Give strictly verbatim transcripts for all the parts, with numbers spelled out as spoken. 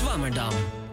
Zwammerdam.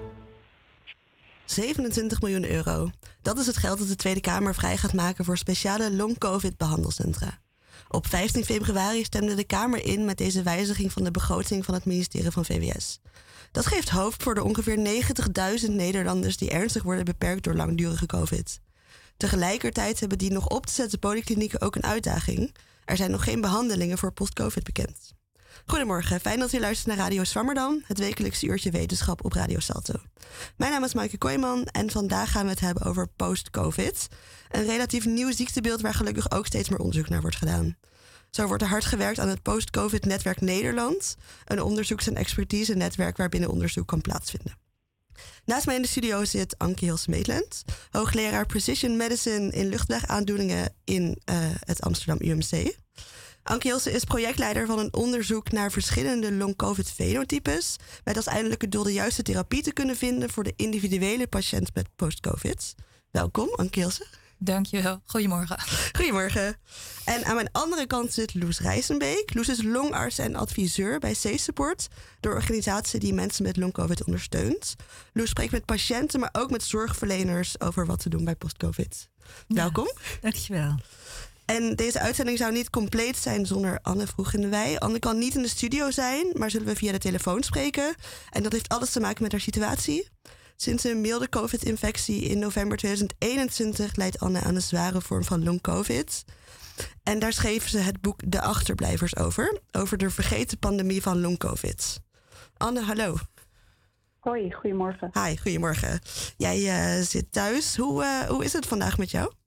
zevenentwintig miljoen euro. Dat is het geld dat de Tweede Kamer vrij gaat maken voor speciale long-covid-behandelcentra. Op vijftien februari stemde de Kamer in met deze wijziging van de begroting van het ministerie van V W S. Dat geeft hoop voor de ongeveer negentigduizend Nederlanders die ernstig worden beperkt door langdurige covid. Tegelijkertijd hebben die nog op te zetten polyklinieken ook een uitdaging. Er zijn nog geen behandelingen voor post-covid bekend. Goedemorgen, fijn dat u luistert naar Radio Zwammerdam, het wekelijkse uurtje wetenschap op Radio Salto. Mijn naam is Maaike Kooijman en vandaag gaan we het hebben over post-covid. Een relatief nieuw ziektebeeld waar gelukkig ook steeds meer onderzoek naar wordt gedaan. Zo wordt er hard gewerkt aan het Post-Covid-netwerk Nederland, een onderzoeks- en expertise-netwerk waarbinnen onderzoek kan plaatsvinden. Naast mij in de studio zit Anke Hilse-Maitland, hoogleraar Precision Medicine in luchtwegaandoeningen in uh, het Amsterdam U M C. Anke Hilse is projectleider van een onderzoek naar verschillende long-covid-fenotypes, met als eindelijke doel de juiste therapie te kunnen vinden voor de individuele patiënt met post-covid. Welkom, Anke Hilse. Dankjewel. Goedemorgen. Goedemorgen. En aan mijn andere kant zit Loes Rijsenbeek. Loes is longarts en adviseur bij C-Support, de organisatie die mensen met long-covid ondersteunt. Loes spreekt met patiënten, maar ook met zorgverleners over wat te doen bij post-covid. Ja, welkom. Dankjewel. En deze uitzending zou niet compleet zijn zonder Anne Vroeg in de Wei. Anne kan niet in de studio zijn, maar zullen we via de telefoon spreken. En dat heeft alles te maken met haar situatie. Sinds een milde covid-infectie in november tweeduizend eenentwintig leidt Anne aan een zware vorm van long-covid. En daar schreef ze het boek De Achterblijvers over, over de vergeten pandemie van long-covid. Anne, hallo. Hoi, goedemorgen. Hi, goedemorgen. Jij uh, zit thuis. Hoe, uh, hoe is het vandaag met jou?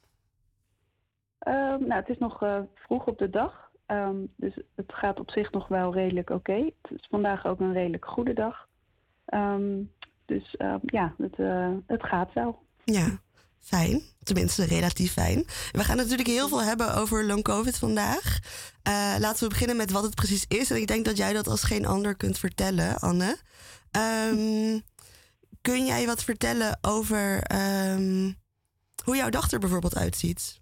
Uh, nou, het is nog uh, vroeg op de dag, um, dus het gaat op zich nog wel redelijk oké. Okay. Het is vandaag ook een redelijk goede dag. Um, dus uh, ja, het, uh, het gaat wel. Ja, fijn. Tenminste, relatief fijn. We gaan natuurlijk heel veel hebben over long-covid vandaag. Uh, laten we beginnen met wat het precies is. En ik denk dat jij dat als geen ander kunt vertellen, Anne. Um, kun jij wat vertellen over um, hoe jouw dag er bijvoorbeeld uitziet?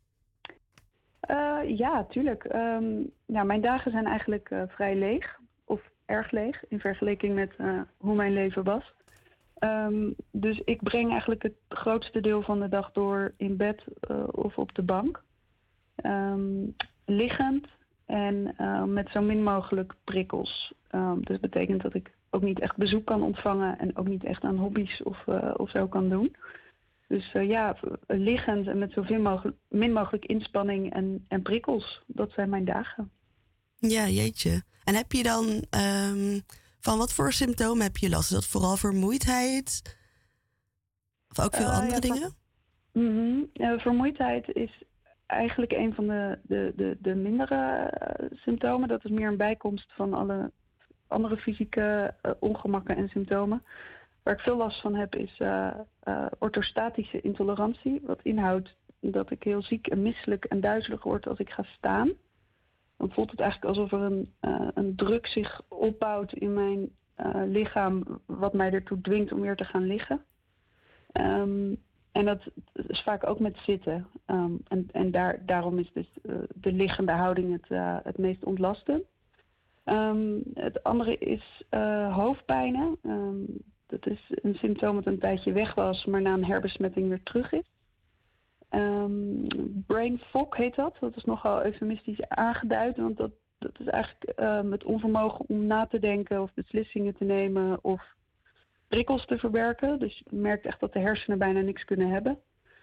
Uh, ja, tuurlijk. Um, nou, mijn dagen zijn eigenlijk uh, vrij leeg. Of erg leeg in vergelijking met uh, hoe mijn leven was. Um, dus ik breng eigenlijk het grootste deel van de dag door in bed uh, of op de bank. Um, liggend en uh, met zo min mogelijk prikkels. Um, dus dat betekent dat ik ook niet echt bezoek kan ontvangen en ook niet echt aan hobby's of, uh, of zo kan doen. Dus uh, ja, liggend en met zoveel mogelijk, min mogelijk inspanning en, en prikkels. Dat zijn mijn dagen. Ja, jeetje. En heb je dan... Um, van wat voor symptomen heb je last? Is dat vooral vermoeidheid? Of ook veel uh, andere ja, dingen? Mm-hmm. uh, vermoeidheid is eigenlijk een van de, de, de, de mindere uh, symptomen. Dat is meer een bijkomst van alle andere fysieke uh, ongemakken en symptomen. Waar ik veel last van heb is uh, uh, orthostatische intolerantie. Wat inhoudt dat ik heel ziek en misselijk en duizelig word als ik ga staan. Dan voelt het eigenlijk alsof er een, uh, een druk zich opbouwt in mijn uh, lichaam, wat mij ertoe dwingt om weer te gaan liggen. Um, en dat is vaak ook met zitten. Um, en en daar, daarom is dus uh, de liggende houding het, uh, het meest ontlastend. Um, het andere is uh, hoofdpijnen. Um, dat is een symptoom dat een tijdje weg was, maar na een herbesmetting weer terug is. Um, brain fog heet dat. Dat is nogal eufemistisch aangeduid. Want dat, dat is eigenlijk um, het onvermogen om na te denken of beslissingen te nemen of prikkels te verwerken. Dus je merkt echt dat de hersenen bijna niks kunnen hebben.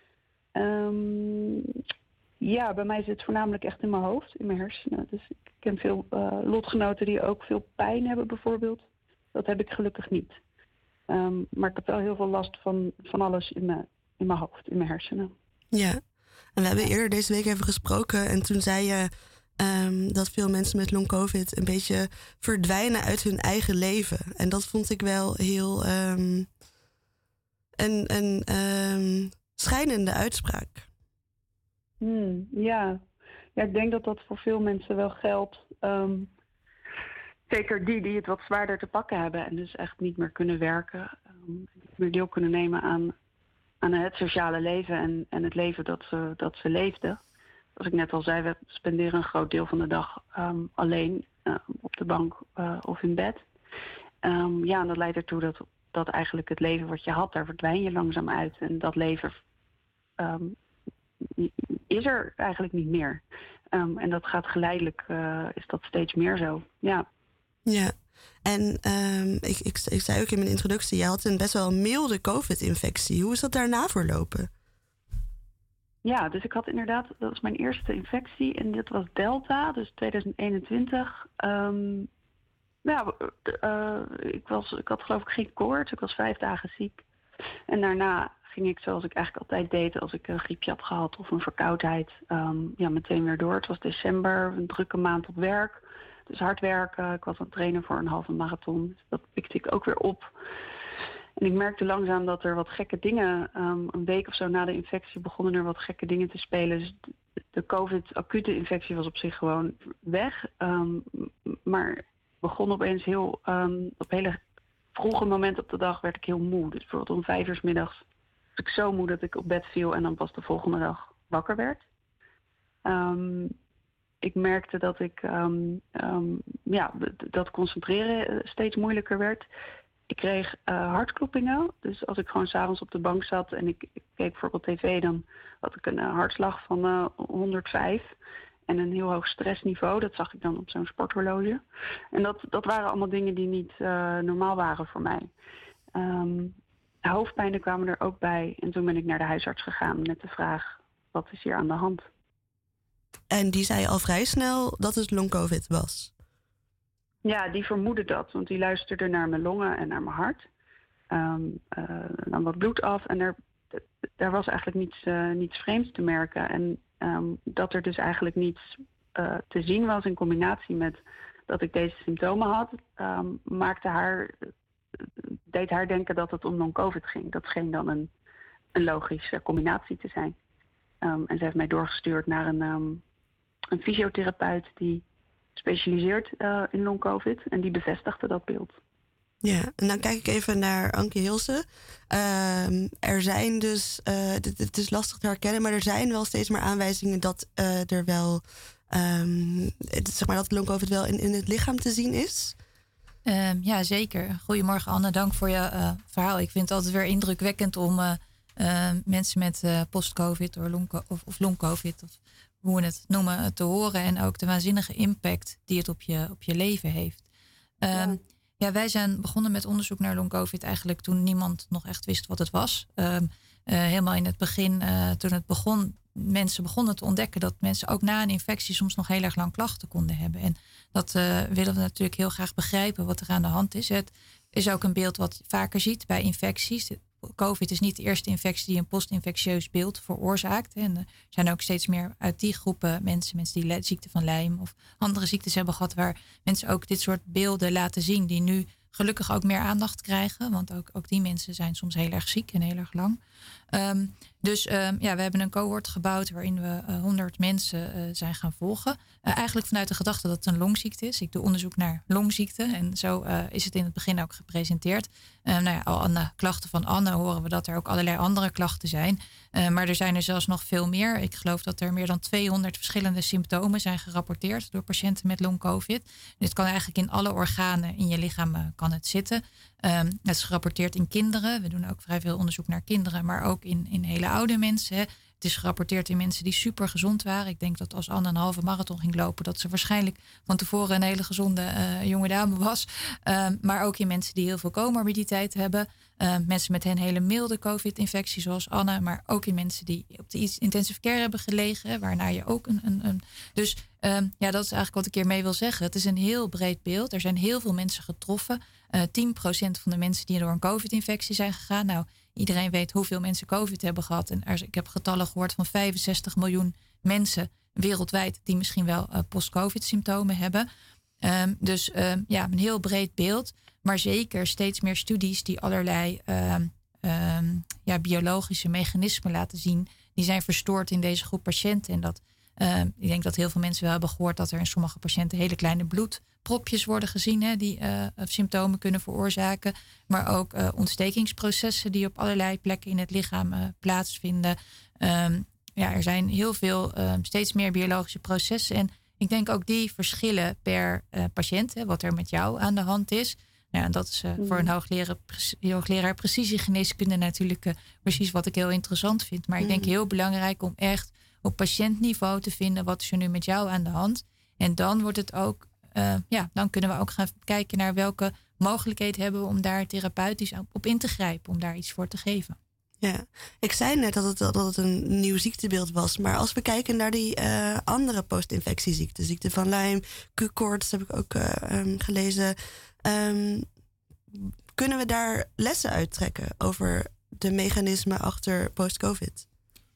Um, ja, bij mij zit het voornamelijk echt in mijn hoofd, in mijn hersenen. Dus ik ken veel uh, lotgenoten die ook veel pijn hebben bijvoorbeeld. Dat heb ik gelukkig niet. Um, maar ik heb wel heel veel last van, van alles in mijn, in mijn hoofd, in mijn hersenen. Ja, en we hebben eerder deze week even gesproken en toen zei je um, dat veel mensen met long-covid een beetje verdwijnen uit hun eigen leven. En dat vond ik wel heel um, een, een um, schijnende uitspraak. Hmm, ja. ja, ik denk dat dat voor veel mensen wel geldt. Um, zeker die die het wat zwaarder te pakken hebben en dus echt niet meer kunnen werken. Um, niet meer deel kunnen nemen aan... aan het sociale leven en, en het leven dat ze, dat ze leefden. Zoals ik net al zei, we spenderen een groot deel van de dag um, alleen uh, op de bank uh, of in bed. Um, ja, en dat leidt ertoe dat, dat eigenlijk het leven wat je had, daar verdwijn je langzaam uit. En dat leven um, is er eigenlijk niet meer. Um, en dat gaat geleidelijk, uh, is dat steeds meer zo, ja. Ja, en um, ik, ik, ik zei ook in mijn introductie, je had een best wel milde COVID-infectie. Hoe is dat daarna verlopen? Ja, dus ik had inderdaad, dat was mijn eerste infectie en dit was Delta, dus twintig eenentwintig. Um, ja, uh, ik, was, ik had geloof ik geen koorts, ik was vijf dagen ziek. En daarna ging ik zoals ik eigenlijk altijd deed als ik een griepje had gehad of een verkoudheid, um, ja, meteen weer door. Het was december, een drukke maand op werk, dus hard werken. Ik was aan het trainen voor een halve marathon, dus dat pikte ik ook weer op. En ik merkte langzaam dat er wat gekke dingen, um, een week of zo na de infectie begonnen er wat gekke dingen te spelen. Dus de COVID-acute infectie was op zich gewoon weg. Um, maar begon opeens heel, um, op hele vroege momenten op de dag werd ik heel moe. Dus bijvoorbeeld om vijf uur 's middags was ik zo moe dat ik op bed viel en dan pas de volgende dag wakker werd. Um, ik merkte dat ik, um, um, ja, dat concentreren steeds moeilijker werd. Ik kreeg uh, hartkloppingen. Dus als ik gewoon 's avonds op de bank zat en ik, ik keek bijvoorbeeld tv, dan had ik een uh, hartslag van uh, honderdvijf. En een heel hoog stressniveau. Dat zag ik dan op zo'n sporthorloge. En dat, dat waren allemaal dingen die niet uh, normaal waren voor mij. Um, hoofdpijnen kwamen er ook bij. En toen ben ik naar de huisarts gegaan met de vraag, wat is hier aan de hand? En die zei al vrij snel dat het long-covid was. Ja, die vermoedde dat, want die luisterde naar mijn longen en naar mijn hart. Um, uh, nam wat bloed af en er, daar was eigenlijk niets, uh, niets vreemds te merken. En um, dat er dus eigenlijk niets uh, te zien was in combinatie met dat ik deze symptomen had, um, maakte haar, deed haar denken dat het om long-covid ging. Dat scheen dan een, een logische combinatie te zijn. Um, en ze heeft mij doorgestuurd naar een, um, een fysiotherapeut die specialiseert uh, in long-covid en die bevestigde dat beeld. Ja, en dan kijk ik even naar Anke Hilse. Uh, er zijn dus, uh, dit, het is lastig te herkennen, maar er zijn wel steeds meer aanwijzingen dat uh, er wel, um, zeg maar dat long-covid wel in, in het lichaam te zien is. Um, ja, zeker. Goedemorgen Anne, dank voor je uh, verhaal. Ik vind het altijd weer indrukwekkend om uh, uh, mensen met uh, post-covid of long- of, of long-covid, of hoe we het noemen, te horen. En ook de waanzinnige impact die het op je, op je leven heeft. Um, ja. ja, wij zijn begonnen met onderzoek naar long-covid eigenlijk toen niemand nog echt wist wat het was. Um, uh, helemaal in het begin, uh, toen het begon, mensen begonnen te ontdekken dat mensen ook na een infectie soms nog heel erg lang klachten konden hebben. En dat uh, willen we natuurlijk heel graag begrijpen wat er aan de hand is. Het is ook een beeld wat je vaker ziet bij infecties. COVID is niet de eerste infectie die een postinfectieus beeld veroorzaakt. En er zijn ook steeds meer uit die groepen mensen, mensen die ziekte van Lyme of andere ziektes hebben gehad, waar mensen ook dit soort beelden laten zien, die nu gelukkig ook meer aandacht krijgen. Want ook, ook die mensen zijn soms heel erg ziek en heel erg lang. Um, dus um, ja, we hebben een cohort gebouwd waarin we uh, honderd mensen uh, zijn gaan volgen. Uh, eigenlijk vanuit de gedachte dat het een longziekte is. Ik doe onderzoek naar longziekte en zo uh, is het in het begin ook gepresenteerd. Uh, nou ja, al aan de klachten van Anne horen we dat er ook allerlei andere klachten zijn. Uh, maar er zijn er zelfs nog veel meer. Ik geloof dat er meer dan tweehonderd verschillende symptomen zijn gerapporteerd door patiënten met long-covid. Dit kan eigenlijk in alle organen in je lichaam uh, kan het zitten. Um, het is gerapporteerd in kinderen. We doen ook vrij veel onderzoek naar kinderen, maar ook in, in hele oude mensen. Hè. Het is gerapporteerd in mensen die super gezond waren. Ik denk dat als Anne een halve marathon ging lopen, dat ze waarschijnlijk van tevoren een hele gezonde uh, jonge dame was. Um, maar ook in mensen die heel veel comorbiditeit hebben. Uh, mensen met een hele milde COVID-infectie zoals Anne. Maar ook in mensen die op de intensive care hebben gelegen. Waarna je ook een... een, een dus um, ja, dat is eigenlijk wat ik hiermee wil zeggen. Het is een heel breed beeld. Er zijn heel veel mensen getroffen. Uh, tien procent van de mensen die door een COVID-infectie zijn gegaan. Nou, iedereen weet hoeveel mensen COVID hebben gehad. En er, ik heb getallen gehoord van vijfenzestig miljoen mensen wereldwijd die misschien wel uh, post-COVID-symptomen hebben. Um, dus um, ja, een heel breed beeld. Maar zeker steeds meer studies die allerlei um, um, ja, biologische mechanismen laten zien. Die zijn verstoord in deze groep patiënten. En dat, uh, ik denk dat heel veel mensen wel hebben gehoord dat er in sommige patiënten hele kleine bloedpropjes worden gezien. Hè, die uh, symptomen kunnen veroorzaken. Maar ook uh, ontstekingsprocessen die op allerlei plekken in het lichaam uh, plaatsvinden. Um, ja, er zijn heel veel, um, steeds meer biologische processen. En ik denk ook die verschillen per uh, patiënt, hè, wat er met jou aan de hand is. Ja, en dat is uh, Mm. voor een hoogleraar, hoogleraar precisiegeneeskunde natuurlijk uh, precies wat ik heel interessant vind. Maar mm. ik denk heel belangrijk om echt op patiëntniveau te vinden wat is er nu met jou aan de hand. En dan wordt het ook, uh, ja, dan kunnen we ook gaan kijken naar welke mogelijkheden hebben we om daar therapeutisch op in te grijpen, om daar iets voor te geven. Ja, ik zei net dat het, dat het een nieuw ziektebeeld was. Maar als we kijken naar die uh, andere post-infectieziekten, ziekte van Lyme, Q-koorts, heb ik ook uh, um, gelezen. Um, kunnen we daar lessen uittrekken over de mechanismen achter post-covid?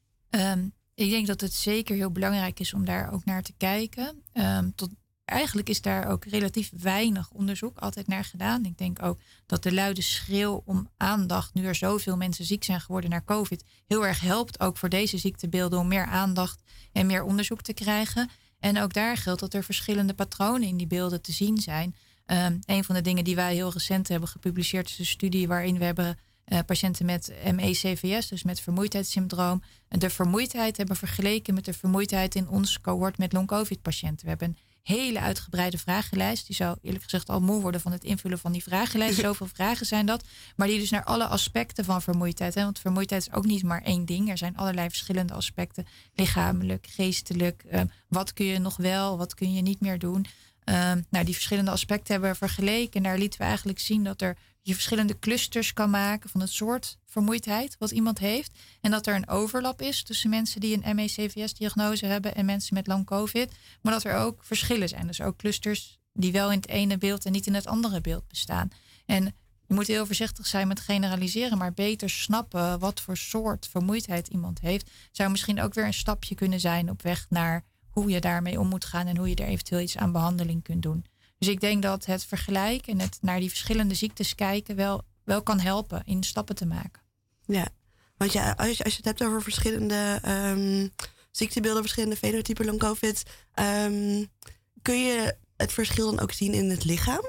Um, ik denk dat het zeker heel belangrijk is om daar ook naar te kijken. Um, tot Eigenlijk is daar ook relatief weinig onderzoek altijd naar gedaan. Ik denk ook dat de luide schreeuw om aandacht, nu er zoveel mensen ziek zijn geworden naar COVID, heel erg helpt ook voor deze ziektebeelden om meer aandacht en meer onderzoek te krijgen. En ook daar geldt dat er verschillende patronen in die beelden te zien zijn. Um, een van de dingen die wij heel recent hebben gepubliceerd is een studie waarin we hebben uh, patiënten met M E C V S, dus met vermoeidheidssyndroom, de vermoeidheid hebben vergeleken met de vermoeidheid in ons cohort met long-covid-patiënten. We hebben een hele uitgebreide vragenlijst. Die zou eerlijk gezegd al moe worden van het invullen van die vragenlijst. Zoveel vragen zijn dat. Maar die dus naar alle aspecten van vermoeidheid. Hè? Want vermoeidheid is ook niet maar één ding. Er zijn allerlei verschillende aspecten. Lichamelijk, geestelijk. Uh, wat kun je nog wel, wat kun je niet meer doen. Uh, nou, die verschillende aspecten hebben we vergeleken. En daar lieten we eigenlijk zien dat er je verschillende clusters kan maken van het soort vermoeidheid wat iemand heeft. En dat er een overlap is tussen mensen die een M E C V S-diagnose hebben en mensen met lang COVID. Maar dat er ook verschillen zijn. Dus ook clusters die wel in het ene beeld en niet in het andere beeld bestaan. En je moet heel voorzichtig zijn met generaliseren, maar beter snappen wat voor soort vermoeidheid iemand heeft. Zou misschien ook weer een stapje kunnen zijn op weg naar hoe je daarmee om moet gaan en hoe je er eventueel iets aan behandeling kunt doen. Dus ik denk dat het vergelijken en het naar die verschillende ziektes kijken wel, wel kan helpen in stappen te maken. Ja, want ja, als je, als je het hebt over verschillende um, ziektebeelden, verschillende fenotypen long COVID, um, kun je het verschil dan ook zien in het lichaam?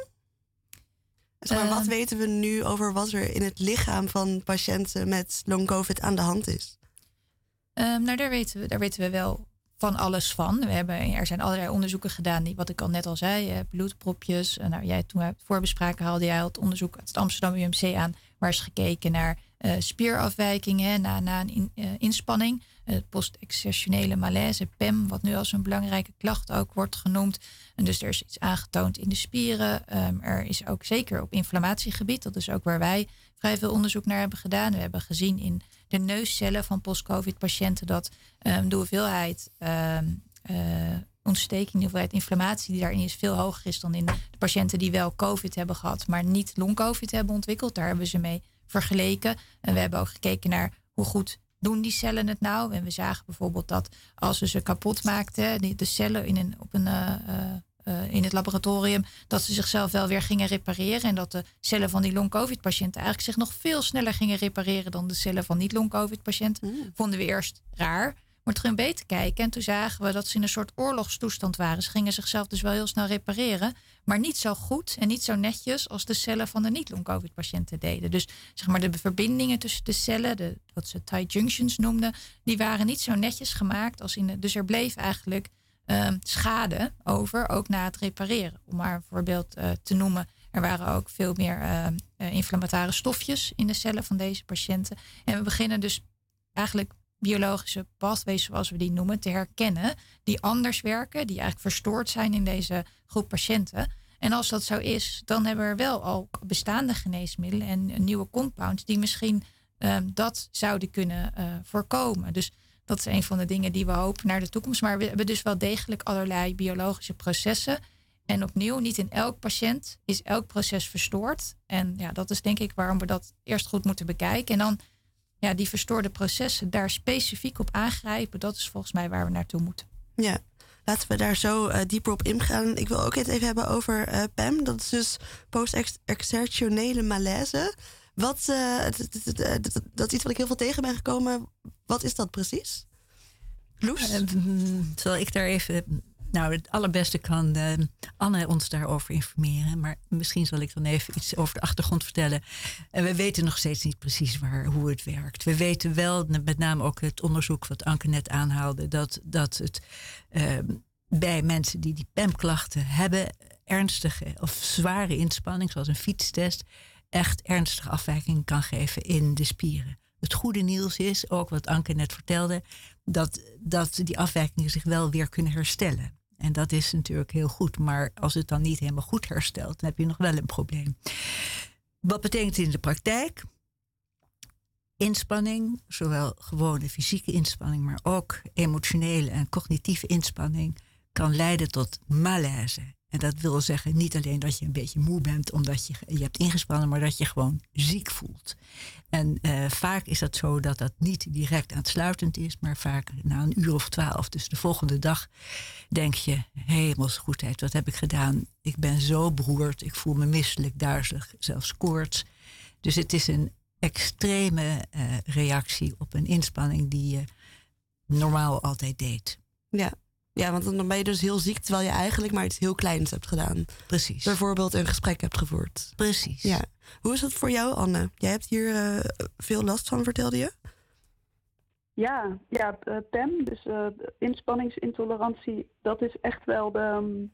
Dus maar uh, wat weten we nu over wat er in het lichaam van patiënten met long COVID aan de hand is? Um, nou, daar weten we, daar weten we wel van alles van. We hebben, er zijn allerlei onderzoeken gedaan, die, wat ik al net al zei, bloedpropjes. Nou, jij, toen we het voorbespraken haalde jij het onderzoek uit het Amsterdam U M C aan, waar is gekeken naar uh, spierafwijkingen na, na een in, uh, inspanning. Uh, post-exertionele malaise, P E M, wat nu als een belangrijke klacht ook wordt genoemd. En dus er is iets aangetoond in de spieren. Um, er is ook zeker op inflammatiegebied, dat is ook waar wij vrij veel onderzoek naar hebben gedaan. We hebben gezien in de neuscellen van post-COVID-patiënten dat um, de hoeveelheid um, uh, ontsteking, de hoeveelheid inflammatie die daarin is veel hoger is dan in de patiënten die wel COVID hebben gehad, maar niet long-COVID hebben ontwikkeld. Daar hebben we ze mee vergeleken. En we hebben ook gekeken naar hoe goed doen die cellen het nou. En we zagen bijvoorbeeld dat als we ze kapot maakten, de cellen in, een, op een, uh, uh, in het laboratorium, dat ze zichzelf wel weer gingen repareren. En dat de cellen van die long-COVID-patiënten eigenlijk zich nog veel sneller gingen repareren dan de cellen van niet-long-COVID-patiënten. Mm. Vonden we eerst raar. Maar toen gingen we beter kijken en toen zagen we dat ze in een soort oorlogstoestand waren. Ze gingen zichzelf dus wel heel snel repareren, maar niet zo goed en niet zo netjes als de cellen van de niet-long-COVID-patiënten deden. Dus zeg maar de verbindingen tussen de cellen, de, wat ze tight junctions noemden, die waren niet zo netjes gemaakt als in de. Dus er bleef eigenlijk uh, schade over, ook na het repareren. Om maar een voorbeeld uh, te noemen. Er waren ook veel meer uh, uh, inflammatoire stofjes in de cellen van deze patiënten. En we beginnen dus eigenlijk biologische pathways, zoals we die noemen, te herkennen, die anders werken, die eigenlijk verstoord zijn in deze groep patiënten. En als dat zo is, dan hebben we wel al bestaande geneesmiddelen en nieuwe compounds die misschien um, dat zouden kunnen uh, voorkomen. Dus dat is een van de dingen die we hopen naar de toekomst. Maar we hebben dus wel degelijk allerlei biologische processen. En opnieuw, niet in elk patiënt is elk proces verstoord. En ja, dat is denk ik waarom we dat eerst goed moeten bekijken. En dan ja, die verstoorde processen daar specifiek op aangrijpen. Dat is volgens mij waar we naartoe moeten. Ja, laten we daar zo uh, dieper op ingaan. Ik wil ook het even hebben over uh, P E M. Dat is dus post-exertionele malaise. Wat, uh, dat, dat, dat, dat is iets wat ik heel veel tegen ben gekomen. Wat is dat precies? Loes? Uh, zal ik daar even. Nou, het allerbeste kan uh, Anne ons daarover informeren. Maar misschien zal ik dan even iets over de achtergrond vertellen. En we weten nog steeds niet precies waar, hoe het werkt. We weten wel, met name ook het onderzoek wat Anke net aanhaalde, dat, dat het uh, bij mensen die die P E M-klachten hebben, ernstige of zware inspanning, zoals een fietstest, echt ernstige afwijkingen kan geven in de spieren. Het goede nieuws is, ook wat Anke net vertelde, dat, dat die afwijkingen zich wel weer kunnen herstellen. En dat is natuurlijk heel goed. Maar als het dan niet helemaal goed herstelt, dan heb je nog wel een probleem. Wat betekent het in de praktijk? Inspanning, zowel gewone fysieke inspanning, maar ook emotionele en cognitieve inspanning, kan leiden tot malaise. En dat wil zeggen niet alleen dat je een beetje moe bent omdat je je hebt ingespannen, maar dat je gewoon ziek voelt. En uh, vaak is dat zo dat dat niet direct aansluitend is, maar vaak na een uur of twaalf. Dus de volgende dag denk je, hemelsgoedheid, wat heb ik gedaan? Ik ben zo beroerd, ik voel me misselijk, duizelig, zelfs koorts. Dus het is een extreme uh, reactie op een inspanning die je normaal altijd deed. Ja. Ja, want dan ben je dus heel ziek, terwijl je eigenlijk maar iets heel kleins hebt gedaan. Precies. Bijvoorbeeld een gesprek hebt gevoerd. Precies. Ja. Hoe is dat voor jou, Anne? Jij hebt hier uh, veel last van, vertelde je? Ja, ja uh, P E M, dus uh, inspanningsintolerantie, dat is echt wel de, um,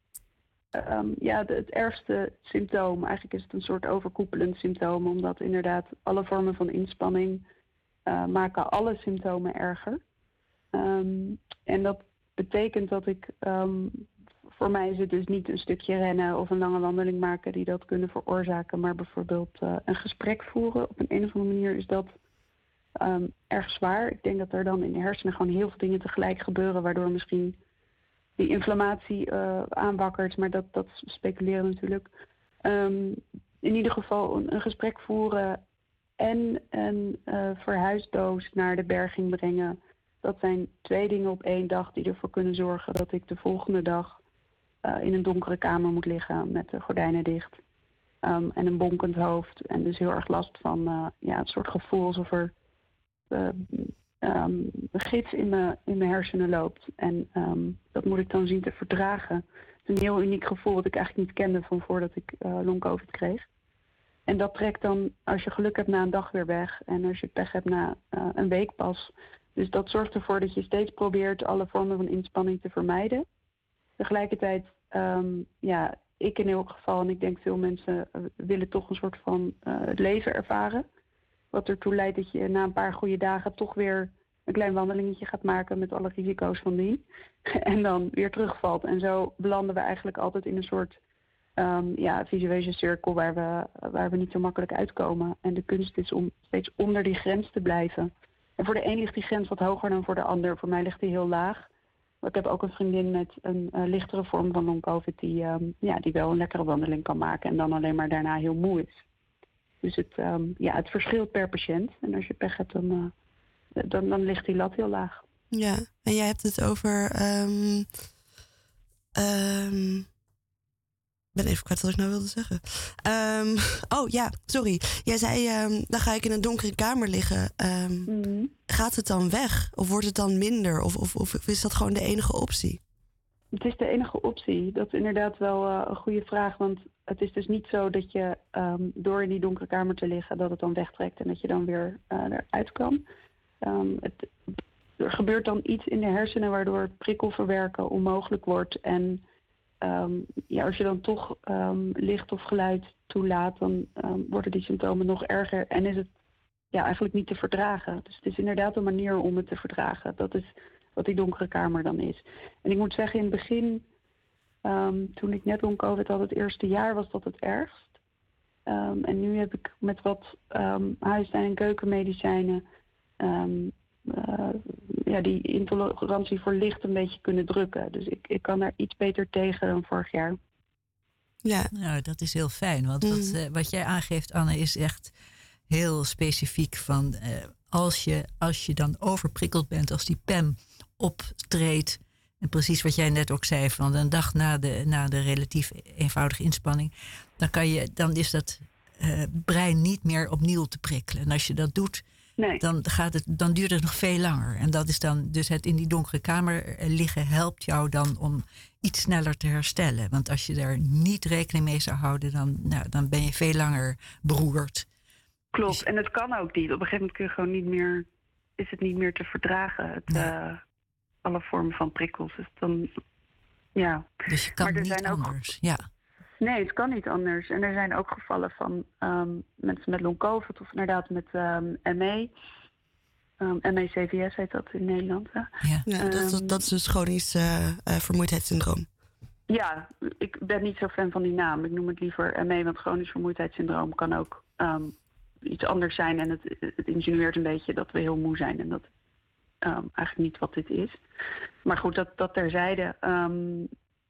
um, ja, de, het ergste symptoom. Eigenlijk is het een soort overkoepelend symptoom, omdat inderdaad alle vormen van inspanning uh, maken alle symptomen erger. Um, en dat betekent dat ik, um, voor mij is het dus niet een stukje rennen of een lange wandeling maken die dat kunnen veroorzaken, maar bijvoorbeeld uh, een gesprek voeren. Op een, een of andere manier is dat um, erg zwaar. Ik denk dat er dan in de hersenen gewoon heel veel dingen tegelijk gebeuren, waardoor misschien die inflammatie uh, aanwakkert, maar dat, dat speculeren natuurlijk. Um, in ieder geval een, een gesprek voeren en een uh, verhuisdoos naar de berging brengen. Dat zijn twee dingen op één dag die ervoor kunnen zorgen dat ik de volgende dag uh, in een donkere kamer moet liggen met de gordijnen dicht. Um, en een bonkend hoofd. En dus heel erg last van uh, ja, het soort gevoel alsof er uh, um, een gids in mijn in mijn hersenen loopt. En um, dat moet ik dan zien te verdragen. Het is een heel uniek gevoel wat ik eigenlijk niet kende van voordat ik uh, long-covid kreeg. En dat trekt dan, als je geluk hebt, na een dag weer weg. En als je pech hebt, na uh, een week pas. Dus dat zorgt ervoor dat je steeds probeert alle vormen van inspanning te vermijden. Tegelijkertijd, um, ja, ik in elk geval, en ik denk veel mensen uh, willen toch een soort van uh, het leven ervaren. Wat ertoe leidt dat je na een paar goede dagen toch weer een klein wandelingetje gaat maken met alle risico's van dien. En dan weer terugvalt. En zo belanden we eigenlijk altijd in een soort um, ja, visueuze cirkel waar we, waar we niet zo makkelijk uitkomen. En de kunst is om steeds onder die grens te blijven. En voor de een ligt die grens wat hoger dan voor de ander. Voor mij ligt die heel laag. Maar ik heb ook een vriendin met een uh, lichtere vorm van long-covid die, um, ja, die wel een lekkere wandeling kan maken en dan alleen maar daarna heel moe is. Dus het, um, ja, het verschilt per patiënt. En als je pech hebt, dan, uh, dan, dan ligt die lat heel laag. Ja, en jij hebt het over... Um, um, ik ben even kwijt wat ik nou wilde zeggen. Um, oh ja, sorry. Jij zei, um, dan ga ik in een donkere kamer liggen. Um, mm-hmm. Gaat het dan weg? Of wordt het dan minder? Of, of, of is dat gewoon de enige optie? Het is de enige optie. Dat is inderdaad wel uh, een goede vraag. Want het is dus niet zo dat je um, door in die donkere kamer te liggen, dat het dan wegtrekt en dat je dan weer uh, eruit kan. Um, het, er gebeurt dan iets in de hersenen waardoor het prikkelverwerken onmogelijk wordt. En um, ja, als je dan toch um, licht of geluid toelaat, dan um, worden die symptomen nog erger. En is het ja, eigenlijk niet te verdragen. Dus het is inderdaad een manier om het te verdragen. Dat is wat die donkere kamer dan is. En ik moet zeggen, in het begin, um, toen ik net long-covid had, het eerste jaar, was dat het ergst. Um, en nu heb ik met wat um, huisstijn- en keukenmedicijnen um, uh, ja, die intolerantie voor licht een beetje kunnen drukken. Dus ik, ik kan daar iets beter tegen dan vorig jaar. Ja, nou, dat is heel fijn. Want mm. wat, uh, wat jij aangeeft, Anne, is echt heel specifiek van uh, als je, als je dan overprikkeld bent, als die P E M optreedt. En precies wat jij net ook zei, van een dag na de, na de relatief eenvoudige inspanning, dan, kan je, dan is dat uh, brein niet meer opnieuw te prikkelen. En als je dat doet, nee. dan, gaat het, dan duurt het nog veel langer. En dat is dan, dus het in die donkere kamer liggen helpt jou dan om iets sneller te herstellen. Want als je daar niet rekening mee zou houden, dan, nou, dan ben je veel langer beroerd. Klopt, dus, en het kan ook niet. Op een gegeven moment kun je gewoon niet meer, is het niet meer te verdragen. Het, nee. uh, alle vormen van prikkels. Dus dan, Ja. Dus je kan Maar er niet zijn ook- anders. Ja. Nee, het kan niet anders. En er zijn ook gevallen van ehm, mensen met long-covid of inderdaad met ehm, M E. Um, M E C V S heet dat in Nederland. Hè? Ja. Ja, dat, is- Ehm, dat is dus chronisch eh, eh, vermoeidheidssyndroom. Ja, ik ben niet zo fan van die naam. Ik noem het liever M E, want chronisch vermoeidheidssyndroom kan ook ehm, iets anders zijn. En het, het insinueert een beetje dat we heel moe zijn. En dat ehm, eigenlijk niet wat dit is. Maar goed, dat, dat terzijde. Um,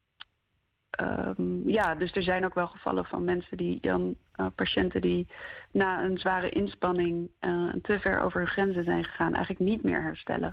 um, ja, dus er zijn ook wel gevallen van mensen die dan, uh, patiënten die na een zware inspanning uh, te ver over hun grenzen zijn gegaan, eigenlijk niet meer herstellen.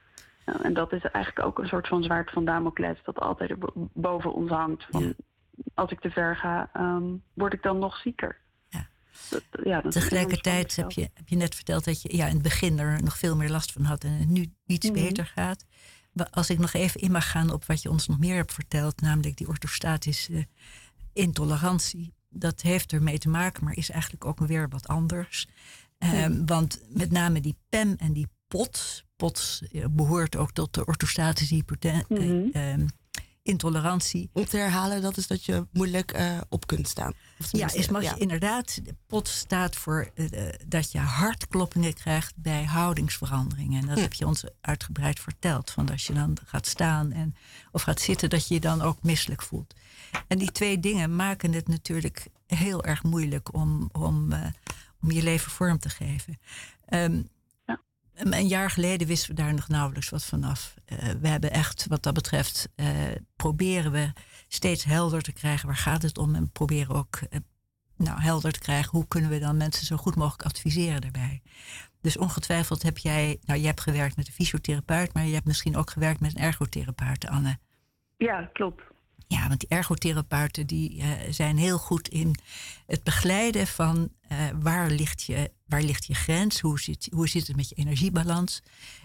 Uh, en dat is eigenlijk ook een soort van zwaard van Damocles dat altijd er bo- boven ons hangt. Van, Ja. Als ik te ver ga, um, word ik dan nog zieker? Ja. Dat, ja, dat is Tegelijkertijd heb je, heb je net verteld dat je ja, in het begin er nog veel meer last van had en het nu iets Mhm. beter gaat. Maar als ik nog even in mag gaan op wat je ons nog meer hebt verteld, namelijk die orthostatische intolerantie. Dat heeft ermee te maken, maar is eigenlijk ook weer wat anders. Um, want met name die P E M en die P O T S, P O T S behoort ook tot de orthostatische hypoten- Mhm. uh, um, intolerantie. Om te herhalen, dat is dat je moeilijk uh, op kunt staan. Of Ja, tenminste, is mag ja. je inderdaad. De P O T S staat voor uh, dat je hartkloppingen krijgt bij houdingsveranderingen. En dat Hm. heb je ons uitgebreid verteld. Van als je dan gaat staan en, of gaat zitten, dat je je dan ook misselijk voelt. En die twee dingen maken het natuurlijk heel erg moeilijk om, om, uh, om je leven vorm te geven. Um, Ja. Een jaar geleden wisten we daar nog nauwelijks wat vanaf. Uh, we hebben echt, wat dat betreft, uh, proberen we steeds helder te krijgen. Waar gaat het om? En proberen ook uh, nou, helder te krijgen. Hoe kunnen we dan mensen zo goed mogelijk adviseren daarbij? Dus ongetwijfeld heb jij, nou, je hebt gewerkt met een fysiotherapeut, maar je hebt misschien ook gewerkt met een ergotherapeut, Anne. Ja, klopt. Ja, want die ergotherapeuten die uh, zijn heel goed in het begeleiden van uh, waar, ligt je, waar ligt je grens, hoe zit, hoe zit het met je energiebalans.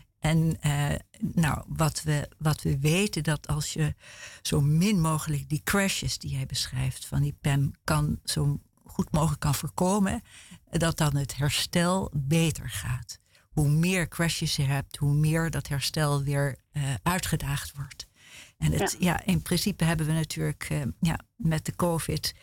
En uh, nou, wat we, wat we weten, dat als je zo min mogelijk die crashes die jij beschrijft van die P E M kan zo goed mogelijk kan voorkomen, dat dan het herstel beter gaat. Hoe meer crashes je hebt, hoe meer dat herstel weer uh, uitgedaagd wordt. En het, ja. ja, in principe hebben we natuurlijk uh, ja, met de COVID,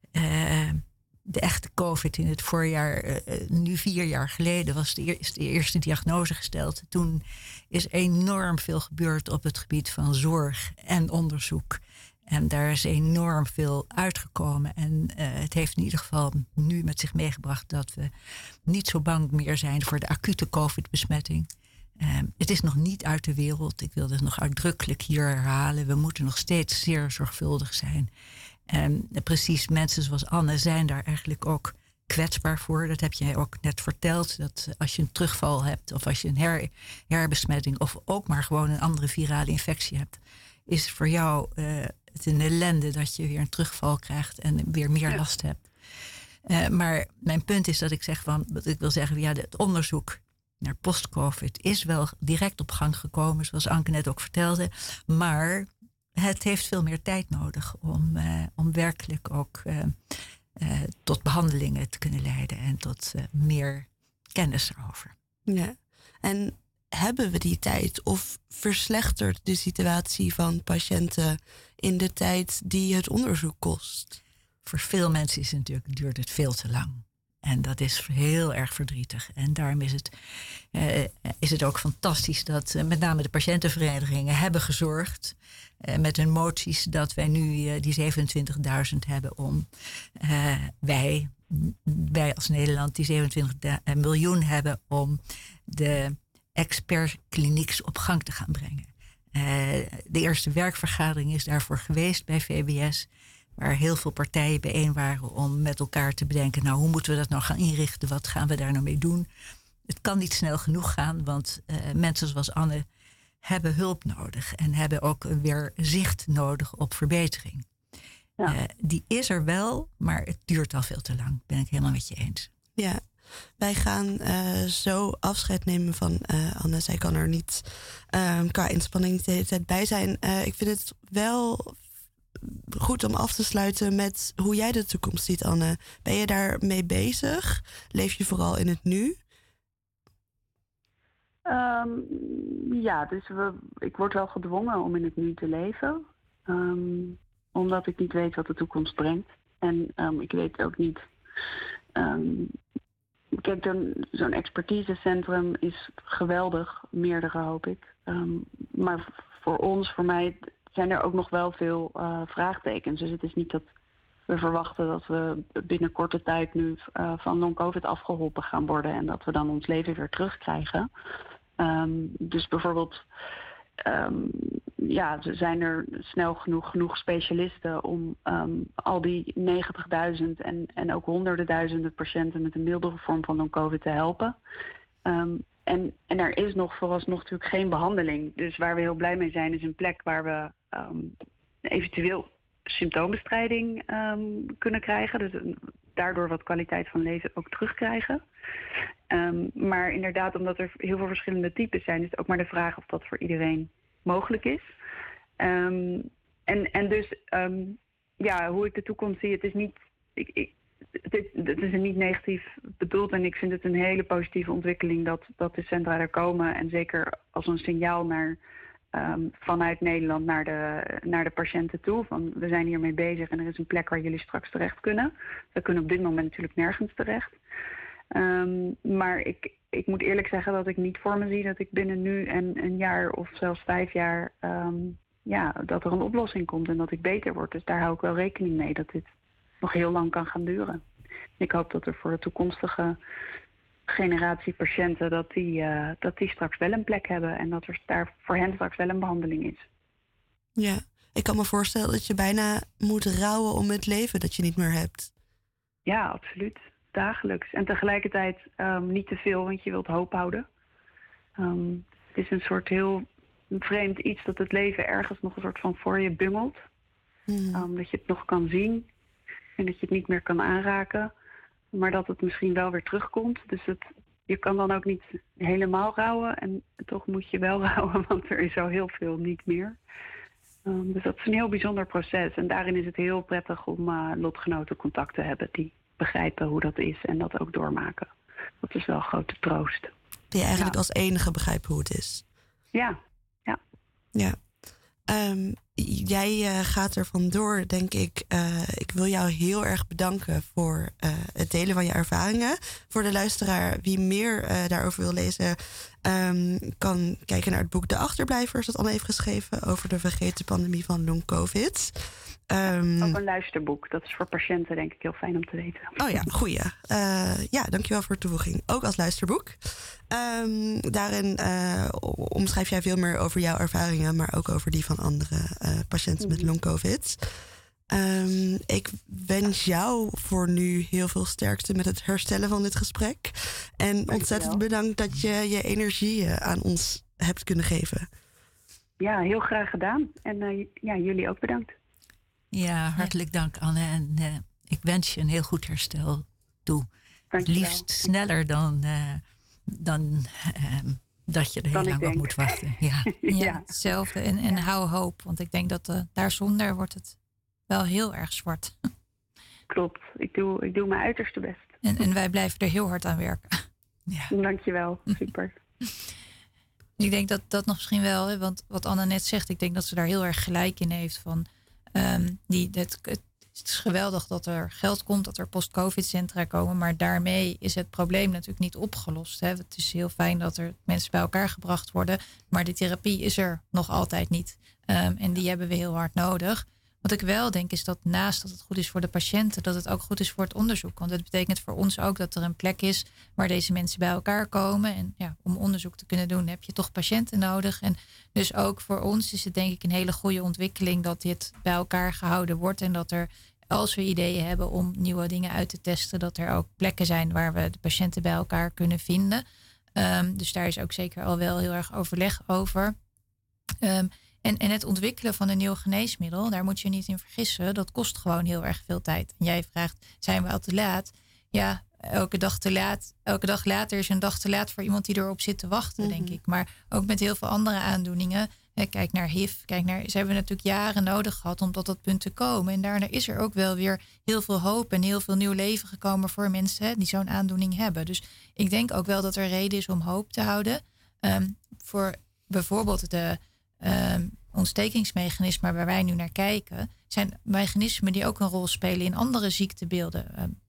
uh, de echte COVID in het voorjaar, uh, nu vier jaar geleden was de, is de eerste diagnose gesteld. Toen is enorm veel gebeurd op het gebied van zorg en onderzoek. En daar is enorm veel uitgekomen. En uh, het heeft in ieder geval nu met zich meegebracht dat we niet zo bang meer zijn voor de acute COVID-besmetting. Uh, het is nog niet uit de wereld. Ik wil het nog uitdrukkelijk hier herhalen. We moeten nog steeds zeer zorgvuldig zijn. En uh, precies, mensen zoals Anne zijn daar eigenlijk ook kwetsbaar voor. Dat heb jij ook net verteld. Dat uh, als je een terugval hebt of als je een her, herbesmetting of ook maar gewoon een andere virale infectie hebt, is voor jou uh, het een ellende dat je weer een terugval krijgt en weer meer ja. last hebt. Uh, maar mijn punt is dat ik zeg van, wat ik wil zeggen, ja, het onderzoek naar post-COVID is wel direct op gang gekomen, zoals Anke net ook vertelde. Maar het heeft veel meer tijd nodig om, uh, om werkelijk ook uh, uh, tot behandelingen te kunnen leiden en tot uh, meer kennis erover. Ja, en hebben we die tijd of verslechtert de situatie van patiënten in de tijd die het onderzoek kost? Voor veel mensen is het natuurlijk, duurt het veel te lang. En dat is heel erg verdrietig. En daarom is het, uh, is het ook fantastisch dat uh, met name de patiëntenverenigingen hebben gezorgd uh, met hun moties dat wij nu uh, die zevenentwintigduizend hebben om uh, wij, wij als Nederland die zevenentwintig miljoen hebben om de expertklinieks op gang te gaan brengen. Uh, de eerste werkvergadering is daarvoor geweest bij V B S, waar heel veel partijen bijeen waren om met elkaar te bedenken, nou, hoe moeten we dat nou gaan inrichten? Wat gaan we daar nou mee doen? Het kan niet snel genoeg gaan, want uh, mensen zoals Anne hebben hulp nodig en hebben ook weer zicht nodig op verbetering. Ja. Uh, die is er wel, maar het duurt al veel te lang. Ben ik helemaal met je eens. Ja, wij gaan uh, zo afscheid nemen van uh, Anne. Zij kan er niet uh, qua inspanning de hele tijd bij zijn. Uh, ik vind het wel goed om af te sluiten met hoe jij de toekomst ziet, Anne. Ben je daarmee bezig? Leef je vooral in het nu? Um, ja, dus we, ik word wel gedwongen om in het nu te leven. Um, omdat ik niet weet wat de toekomst brengt. En um, ik weet ook niet... Um, kijk, dan, zo'n expertisecentrum is geweldig, meerdere hoop ik. Um, maar voor ons, voor mij, zijn er ook nog wel veel uh, vraagtekens. Dus het is niet dat we verwachten dat we binnen korte tijd nu uh, van long-covid afgeholpen gaan worden en dat we dan ons leven weer terugkrijgen. Um, dus bijvoorbeeld, um, ja, zijn er snel genoeg, genoeg specialisten om um, al die negentigduizend en, en ook honderden duizenden patiënten met een mildere vorm van long-covid te helpen. Um, en, en er is nog vooralsnog natuurlijk geen behandeling. Dus waar we heel blij mee zijn is een plek waar we um, eventueel symptoombestrijding um, kunnen krijgen. Dus uh, daardoor wat kwaliteit van leven ook terugkrijgen. Um, maar inderdaad, omdat er heel veel verschillende types zijn, is het ook maar de vraag of dat voor iedereen mogelijk is. Um, en, en dus, um, ja, hoe ik de toekomst zie, het is niet... Ik, ik, het, het is niet negatief bedoeld en ik vind het een hele positieve ontwikkeling dat, dat de centra er komen. En zeker als een signaal naar... Um, vanuit Nederland naar de, naar de patiënten toe. Van, we zijn hiermee bezig en er is een plek waar jullie straks terecht kunnen. We kunnen op dit moment natuurlijk nergens terecht. Um, maar ik, ik moet eerlijk zeggen dat ik niet voor me zie dat ik binnen nu en een jaar of zelfs vijf jaar... Um, ja, dat er een oplossing komt en dat ik beter word. Dus daar hou ik wel rekening mee dat dit nog heel lang kan gaan duren. Ik hoop dat er voor de toekomstige generatie patiënten dat die, uh, dat die straks wel een plek hebben en dat er daar voor hen straks wel een behandeling is. Ja, ik kan me voorstellen dat je bijna moet rouwen om het leven dat je niet meer hebt. Ja, absoluut. Dagelijks. En tegelijkertijd um, niet te veel, want je wilt hoop houden. Um, het is een soort heel vreemd iets dat het leven ergens nog een soort van voor je bungelt. Mm. Um, dat je het nog kan zien en dat je het niet meer kan aanraken. Maar dat het misschien wel weer terugkomt. Dus het, je kan dan ook niet helemaal rouwen. En toch moet je wel rouwen, want er is zo heel veel niet meer. Um, dus dat is een heel bijzonder proces. En daarin is het heel prettig om uh, lotgenoten contact te hebben die begrijpen hoe dat is en dat ook doormaken. Dat is wel een grote troost. Die eigenlijk ja. als enige begrijpen hoe het is. Ja, ja. Ja. Um, jij uh, gaat er vandoor, denk ik. Uh, ik wil jou heel erg bedanken voor uh, het delen van je ervaringen. Voor de luisteraar, wie meer uh, daarover wil lezen, um, kan kijken naar het boek De Achterblijvers, dat Anne heeft geschreven over de vergeten pandemie van long-covid. Um, ook een luisterboek. Dat is voor patiënten denk ik heel fijn om te weten. Oh ja, goeie. Uh, ja, dankjewel voor de toevoeging. Ook als luisterboek. Um, daarin uh, omschrijf jij veel meer over jouw ervaringen, maar ook over die van andere uh, patiënten met long-covid. Um, ik wens jou voor nu heel veel sterkte met het herstellen van dit gesprek. En dankjewel. Ontzettend bedankt dat je je energie aan ons hebt kunnen geven. Ja, heel graag gedaan. En uh, ja, jullie ook bedankt. Ja, hartelijk dank Anne. En uh, ik wens je een heel goed herstel toe. Het liefst sneller dan, uh, dan uh, dat je er heel lang op moet wachten. Ja, ja, ja. Hetzelfde. En, en ja. hou hoop. Want ik denk dat uh, daar zonder wordt het wel heel erg zwart. Klopt. Ik doe, ik doe mijn uiterste best. En, en wij blijven er heel hard aan werken. Ja. Dankjewel. Super. Ik denk dat dat nog misschien wel, hè, want wat Anne net zegt, ik denk dat ze daar heel erg gelijk in heeft van... Um, die, het, het is geweldig dat er geld komt, dat er post-covid-centra komen. Maar daarmee is het probleem natuurlijk niet opgelost. Hè. Het is heel fijn dat er mensen bij elkaar gebracht worden. Maar de therapie is er nog altijd niet. Um, en die hebben we heel hard nodig. Wat ik wel denk is dat naast dat het goed is voor de patiënten, dat het ook goed is voor het onderzoek. Want het betekent voor ons ook dat er een plek is waar deze mensen bij elkaar komen. En ja, om onderzoek te kunnen doen heb je toch patiënten nodig. En dus ook voor ons is het denk ik een hele goede ontwikkeling dat dit bij elkaar gehouden wordt. En dat er, als we ideeën hebben om nieuwe dingen uit te testen, dat er ook plekken zijn waar we de patiënten bij elkaar kunnen vinden. Um, dus daar is ook zeker al wel heel erg overleg over. Um, En, en het ontwikkelen van een nieuw geneesmiddel, daar moet je niet in vergissen. Dat kost gewoon heel erg veel tijd. En jij vraagt, zijn we al te laat? Ja, elke dag te laat. Elke dag later is een dag te laat voor iemand die erop zit te wachten, mm-hmm. denk ik. Maar ook met heel veel andere aandoeningen. Hè, kijk naar H I V. Kijk naar, ze hebben natuurlijk jaren nodig gehad om tot dat punt te komen. En daarna is er ook wel weer heel veel hoop en heel veel nieuw leven gekomen voor mensen hè, die zo'n aandoening hebben. Dus ik denk ook wel dat er reden is om hoop te houden. Um, voor bijvoorbeeld de... Um, ontstekingsmechanismen waar wij nu naar kijken, zijn mechanismen die ook een rol spelen in andere ziektebeelden.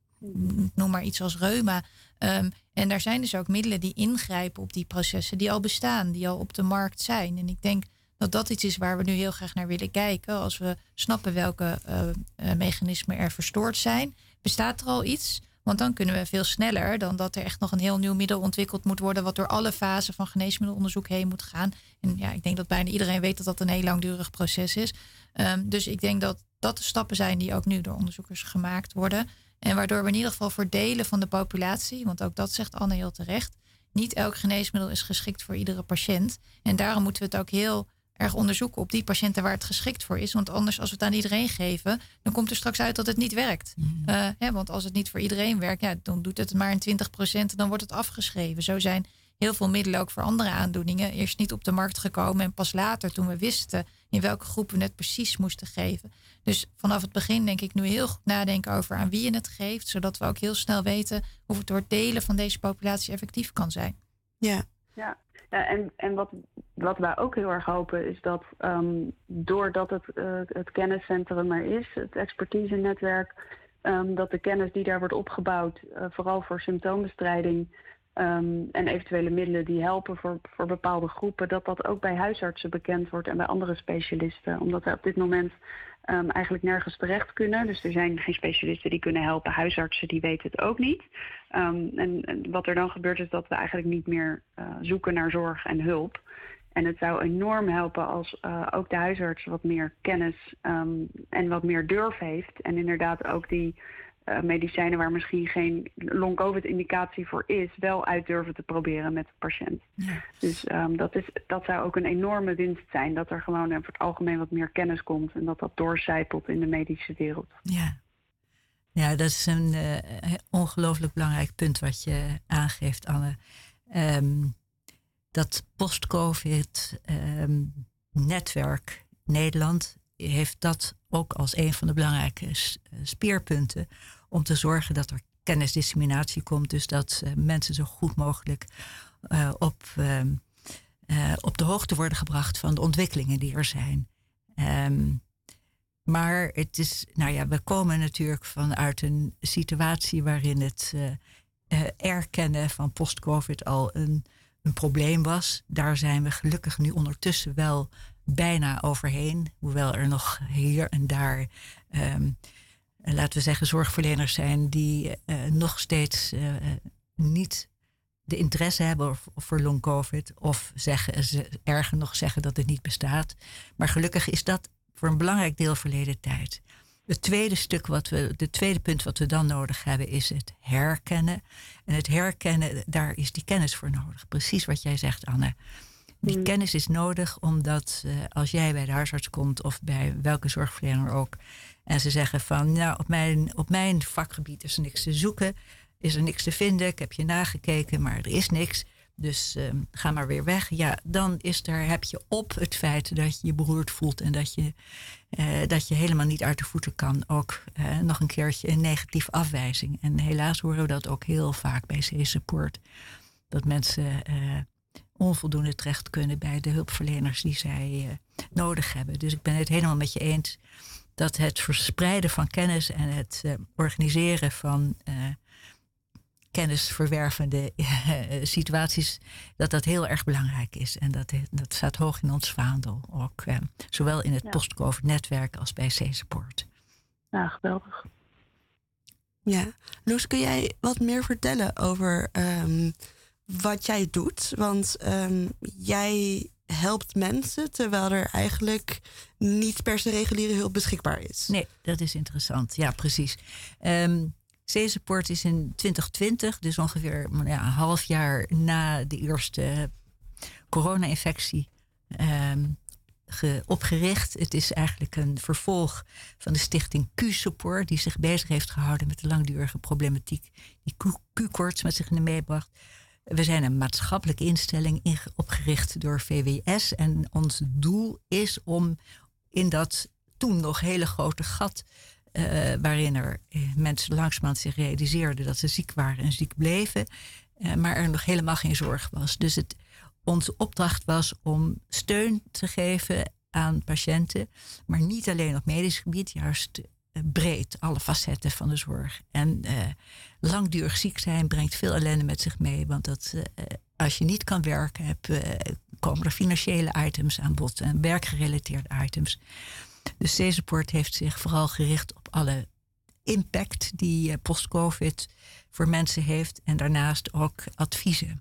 Um, noem maar iets als reuma. Um, en daar zijn dus ook middelen die ingrijpen op die processen die al bestaan, die al op de markt zijn. En ik denk dat dat iets is waar we nu heel graag naar willen kijken. Als we snappen welke uh, uh, mechanismen er verstoord zijn, bestaat er al iets? Want dan kunnen we veel sneller dan dat er echt nog een heel nieuw middel ontwikkeld moet worden, wat door alle fasen van geneesmiddelonderzoek heen moet gaan. En ja, ik denk dat bijna iedereen weet dat dat een heel langdurig proces is. Um, dus ik denk dat dat de stappen zijn die ook nu door onderzoekers gemaakt worden. En waardoor we in ieder geval voor delen van de populatie, want ook dat zegt Anne heel terecht, niet elk geneesmiddel is geschikt voor iedere patiënt. En daarom moeten we het ook heel erg onderzoeken op die patiënten waar het geschikt voor is. Want anders, als we het aan iedereen geven, dan komt er straks uit dat het niet werkt. Mm. Uh, hè, want als het niet voor iedereen werkt, ja, dan doet het maar in twintig procent en dan wordt het afgeschreven. Zo zijn heel veel middelen ook voor andere aandoeningen eerst niet op de markt gekomen en pas later, toen we wisten in welke groep we het precies moesten geven. Dus vanaf het begin denk ik nu heel goed nadenken over aan wie je het geeft, zodat we ook heel snel weten of het door delen van deze populatie effectief kan zijn. Ja. Ja. Ja, en en wat, wat wij ook heel erg hopen is dat um, doordat het, uh, het kenniscentrum er is, het expertise-netwerk, um, dat de kennis die daar wordt opgebouwd, uh, vooral voor symptoombestrijding um, en eventuele middelen die helpen voor, voor bepaalde groepen, dat dat ook bij huisartsen bekend wordt en bij andere specialisten. Omdat wij op dit moment um, eigenlijk nergens terecht kunnen. Dus er zijn geen specialisten die kunnen helpen. Huisartsen die weten het ook niet. Um, en, en wat er dan gebeurt is dat we eigenlijk niet meer uh, zoeken naar zorg en hulp. En het zou enorm helpen als uh, ook de huisarts wat meer kennis um, en wat meer durf heeft. En inderdaad ook die uh, medicijnen waar misschien geen long-covid-indicatie voor is, wel uit durven te proberen met de patiënt. Ja. Dus um, dat, is, dat zou ook een enorme winst zijn. Dat er gewoon uh, voor het algemeen wat meer kennis komt en dat dat doorcijpelt in de medische wereld. Ja. Ja, dat is een uh, ongelooflijk belangrijk punt wat je aangeeft, Anne. Um, dat post-covid-netwerk um, Nederland heeft dat ook als een van de belangrijke speerpunten om te zorgen dat er kennisdisseminatie komt. Dus dat uh, mensen zo goed mogelijk uh, op, uh, uh, op de hoogte worden gebracht van de ontwikkelingen die er zijn. Um, Maar het is, nou ja, we komen natuurlijk vanuit een situatie waarin het uh, uh, erkennen van post-covid al een, een probleem was. Daar zijn we gelukkig nu ondertussen wel bijna overheen. Hoewel er nog hier en daar, um, laten we zeggen, zorgverleners zijn die uh, nog steeds uh, niet de interesse hebben voor long-covid. Of zeggen, ze erger nog zeggen dat het niet bestaat. Maar gelukkig is dat voor een belangrijk deel verleden tijd. Het tweede stuk wat we, de tweede punt wat we dan nodig hebben is het herkennen. En het herkennen, daar is die kennis voor nodig. Precies wat jij zegt, Anne. Die mm. kennis is nodig omdat uh, als jij bij de huisarts komt of bij welke zorgverlener ook, en ze zeggen van, nou, op mijn, op mijn vakgebied is er niks te zoeken, is er niks te vinden, ik heb je nagekeken, maar er is niks. Dus uh, ga maar weer weg. Ja, dan is er, heb je op het feit dat je je beroerd voelt en dat je, uh, dat je helemaal niet uit de voeten kan, ook uh, nog een keertje een negatieve afwijzing. En helaas horen we dat ook heel vaak bij C-Support. Dat mensen uh, onvoldoende terecht kunnen bij de hulpverleners die zij uh, nodig hebben. Dus ik ben het helemaal met je eens dat het verspreiden van kennis en het uh, organiseren van Uh, kennisverwervende uh, situaties, dat dat heel erg belangrijk is. En dat, dat staat hoog in ons vaandel. Ook uh, zowel in het ja. post-covid-netwerk als bij C-Support. Ja, geweldig. Ja. Loes, kun jij wat meer vertellen over um, wat jij doet? Want um, jij helpt mensen terwijl er eigenlijk niet per se reguliere hulp beschikbaar is. Nee, dat is interessant. Ja, precies. Um, C-Support is in twintig twintig, dus ongeveer ja, een half jaar na de eerste corona-infectie, um, ge, opgericht. Het is eigenlijk een vervolg van de stichting Q-Support, die zich bezig heeft gehouden met de langdurige problematiek die Q-koorts met zich meebracht. We zijn een maatschappelijke instelling inge- opgericht door V W S en ons doel is om in dat toen nog hele grote gat, Uh, waarin er uh, mensen langzamerhand zich realiseerden dat ze ziek waren en ziek bleven, uh, maar er nog helemaal geen zorg was. Dus het, onze opdracht was om steun te geven aan patiënten. Maar niet alleen op medisch gebied, juist uh, breed, alle facetten van de zorg. En uh, langdurig ziek zijn brengt veel ellende met zich mee. Want dat, uh, als je niet kan werken, heb, uh, komen er financiële items aan bod en werkgerelateerde items. Dus C-Support heeft zich vooral gericht op alle impact die uh, post-COVID voor mensen heeft. En daarnaast ook adviezen.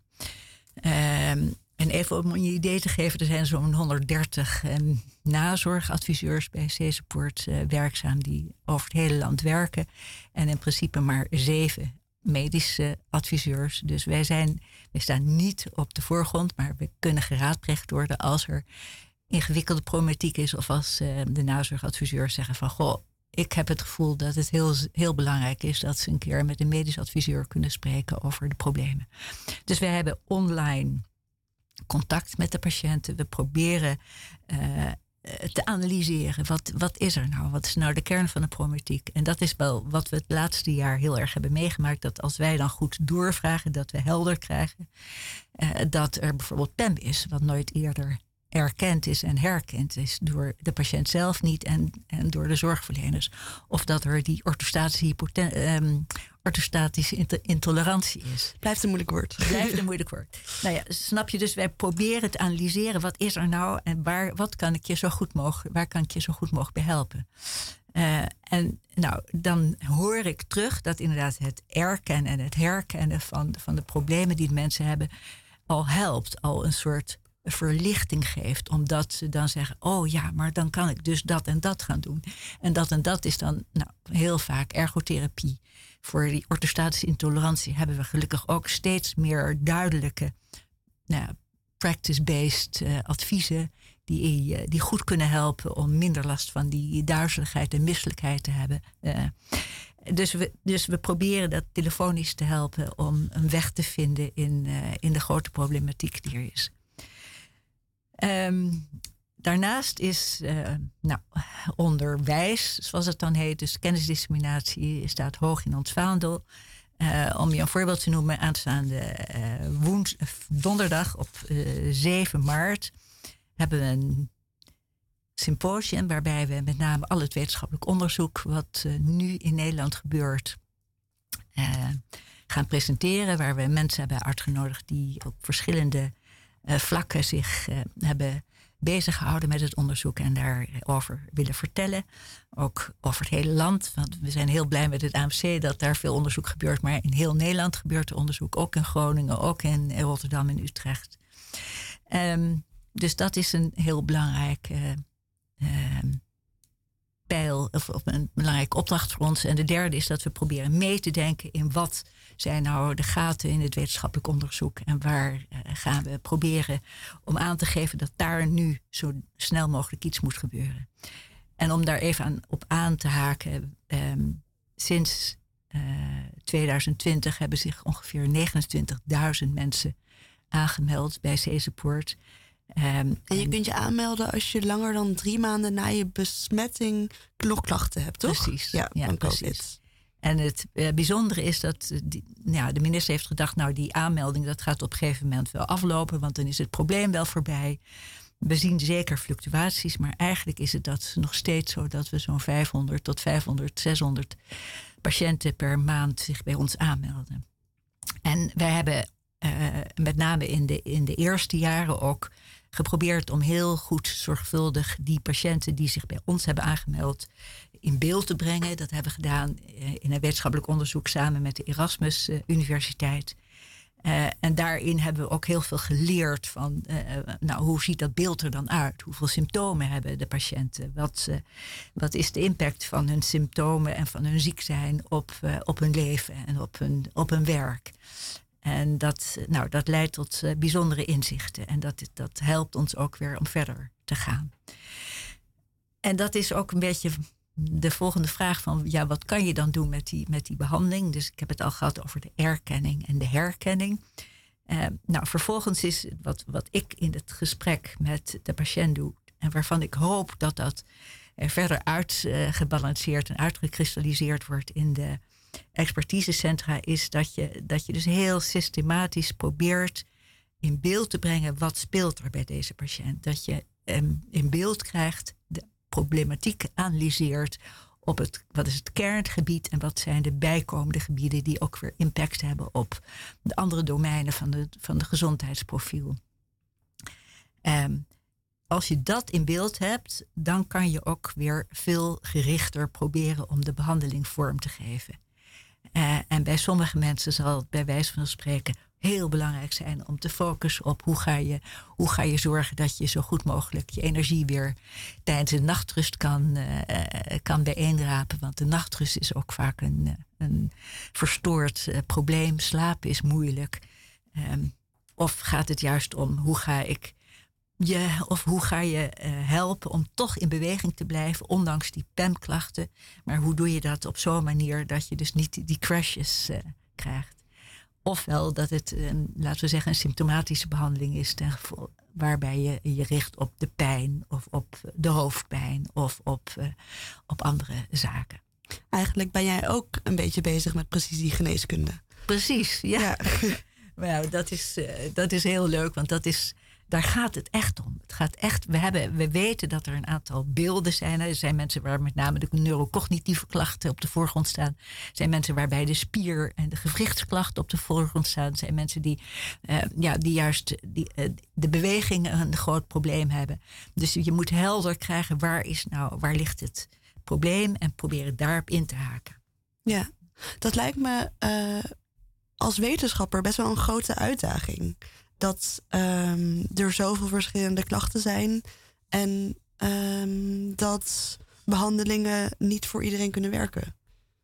Um, en even om je idee te geven, er zijn zo'n honderddertig um, nazorgadviseurs bij C-Support uh, werkzaam die over het hele land werken. En in principe maar zeven medische adviseurs. Dus wij, zijn, wij staan niet op de voorgrond, maar we kunnen geraadpleegd worden als er ingewikkelde problematiek is. Of als uh, de nazorgadviseurs zeggen van, goh, ik heb het gevoel dat het heel, heel belangrijk is dat ze een keer met een medisch adviseur kunnen spreken over de problemen. Dus wij hebben online contact met de patiënten. We proberen uh, te analyseren. Wat, wat is er nou? Wat is nou de kern van de problematiek? En dat is wel wat we het laatste jaar heel erg hebben meegemaakt. Dat als wij dan goed doorvragen, dat we helder krijgen. Uh, dat er bijvoorbeeld P E M is, wat nooit eerder erkend is en herkend is door de patiënt zelf niet en, en door de zorgverleners. Of dat er die orthostatische, hypoten- um, orthostatische inter- intolerantie is. Blijft een moeilijk woord. Blijft een moeilijk woord. Nou ja, snap je? Dus wij proberen te analyseren. Wat is er nou en waar, wat kan ik je zo goed mogelijk, waar kan ik je zo goed mogelijk bij helpen? Uh, en nou, dan hoor ik terug dat inderdaad het erkennen en het herkennen van, van de problemen die de mensen hebben al helpt. Al een soort verlichting geeft. Omdat ze dan zeggen, oh ja, maar dan kan ik dus dat en dat gaan doen. En dat en dat is dan nou, heel vaak ergotherapie. Voor die orthostatische intolerantie hebben we gelukkig ook steeds meer duidelijke nou, practice-based uh, adviezen die, uh, die goed kunnen helpen om minder last van die duizeligheid en misselijkheid te hebben. Uh, dus, we, dus we proberen dat telefonisch te helpen om een weg te vinden in, uh, in de grote problematiek die er is. Um, daarnaast is uh, nou, onderwijs, zoals het dan heet, dus kennisdisseminatie, staat hoog in ons vaandel. Uh, om je een voorbeeld te noemen, aanstaande uh, woens, donderdag op uh, zeven maart hebben we een symposium waarbij we met name al het wetenschappelijk onderzoek wat uh, nu in Nederland gebeurt uh, gaan presenteren. Waar we mensen hebben uitgenodigd die op verschillende uh, vlakken zich uh, hebben bezig gehouden met het onderzoek en daarover willen vertellen. Ook over het hele land. Want we zijn heel blij met het A M C dat daar veel onderzoek gebeurt. Maar in heel Nederland gebeurt er onderzoek. Ook in Groningen, ook in Rotterdam en Utrecht. Um, dus dat is een heel belangrijk uh, uh, pijl, of, of een belangrijke opdracht voor ons. En de derde is dat we proberen mee te denken in wat zijn nou de gaten in het wetenschappelijk onderzoek. En waar uh, gaan we proberen om aan te geven dat daar nu zo snel mogelijk iets moet gebeuren. En om daar even aan, op aan te haken. Um, sinds uh, twintig twintig hebben zich ongeveer negenentwintigduizend mensen aangemeld bij C-Support. Um, en je kunt je aanmelden als je langer dan drie maanden na je besmetting nog klachten hebt, toch? Precies. Ja, ja van precies. COVID. En het uh, bijzondere is dat uh, die, nou, de minister heeft gedacht, nou die aanmelding dat gaat op een gegeven moment wel aflopen, want dan is het probleem wel voorbij. We zien zeker fluctuaties, maar eigenlijk is het dat nog steeds zo dat we zo'n vijfhonderd tot vijfhonderd, zeshonderd patiënten per maand zich bij ons aanmelden. En wij hebben uh, met name in de, in de eerste jaren ook geprobeerd om heel goed zorgvuldig die patiënten die zich bij ons hebben aangemeld in beeld te brengen. Dat hebben we gedaan in een wetenschappelijk onderzoek samen met de Erasmus uh, Universiteit. Uh, en daarin hebben we ook heel veel geleerd van, uh, nou, hoe ziet dat beeld er dan uit? Hoeveel symptomen hebben de patiënten? Wat, uh, wat is de impact van hun symptomen en van hun ziek zijn op, uh, op hun leven en op hun, op hun werk? En dat, nou, dat leidt tot uh, bijzondere inzichten. En dat, dat helpt ons ook weer om verder te gaan. En dat is ook een beetje de volgende vraag van, ja, wat kan je dan doen met die, met die behandeling? Dus ik heb het al gehad over de erkenning en de herkenning. Uh, nou, vervolgens is wat, wat ik in het gesprek met de patiënt doe, en waarvan ik hoop dat dat er verder uitgebalanceerd uh, en uitgekristalliseerd wordt in de expertisecentra, is dat je, dat je dus heel systematisch probeert in beeld te brengen wat speelt er bij deze patiënt. Dat je um, in beeld krijgt, de problematiek analyseert op het, wat is het kerngebied en wat zijn de bijkomende gebieden die ook weer impact hebben op de andere domeinen van de, van de gezondheidsprofiel. Um, als je dat in beeld hebt, dan kan je ook weer veel gerichter proberen om de behandeling vorm te geven. Uh, en bij sommige mensen zal het bij wijze van spreken heel belangrijk zijn om te focussen op hoe ga je, hoe ga je zorgen dat je zo goed mogelijk je energie weer tijdens de nachtrust kan, uh, kan bijeenrapen. Want de nachtrust is ook vaak een, een verstoord uh, probleem. Slapen is moeilijk. Um, of gaat het juist om hoe ga ik je, of hoe ga je uh, helpen om toch in beweging te blijven, ondanks die P E M-klachten. Maar hoe doe je dat op zo'n manier dat je dus niet die crashes uh, krijgt? Ofwel dat het, een, laten we zeggen, een symptomatische behandeling is ten gevolge, waarbij je je richt op de pijn of op de hoofdpijn of op, uh, op andere zaken. Eigenlijk ben jij ook een beetje bezig met precisiegeneeskunde. Precies, ja. ja. Nou, dat is, uh, dat is heel leuk, want dat is, daar gaat het echt om. Het gaat echt, we, hebben, we weten dat er een aantal beelden zijn. Er zijn mensen waar met name de neurocognitieve klachten op de voorgrond staan. Er zijn mensen waarbij de spier- en de gewrichtsklachten op de voorgrond staan. Er zijn mensen die, uh, ja, die juist die, uh, de bewegingen een groot probleem hebben. Dus je moet helder krijgen waar, is nou, waar ligt het probleem en proberen daarop in te haken. Ja, dat lijkt me uh, als wetenschapper best wel een grote uitdaging. Dat um, er zoveel verschillende klachten zijn en um, dat behandelingen niet voor iedereen kunnen werken.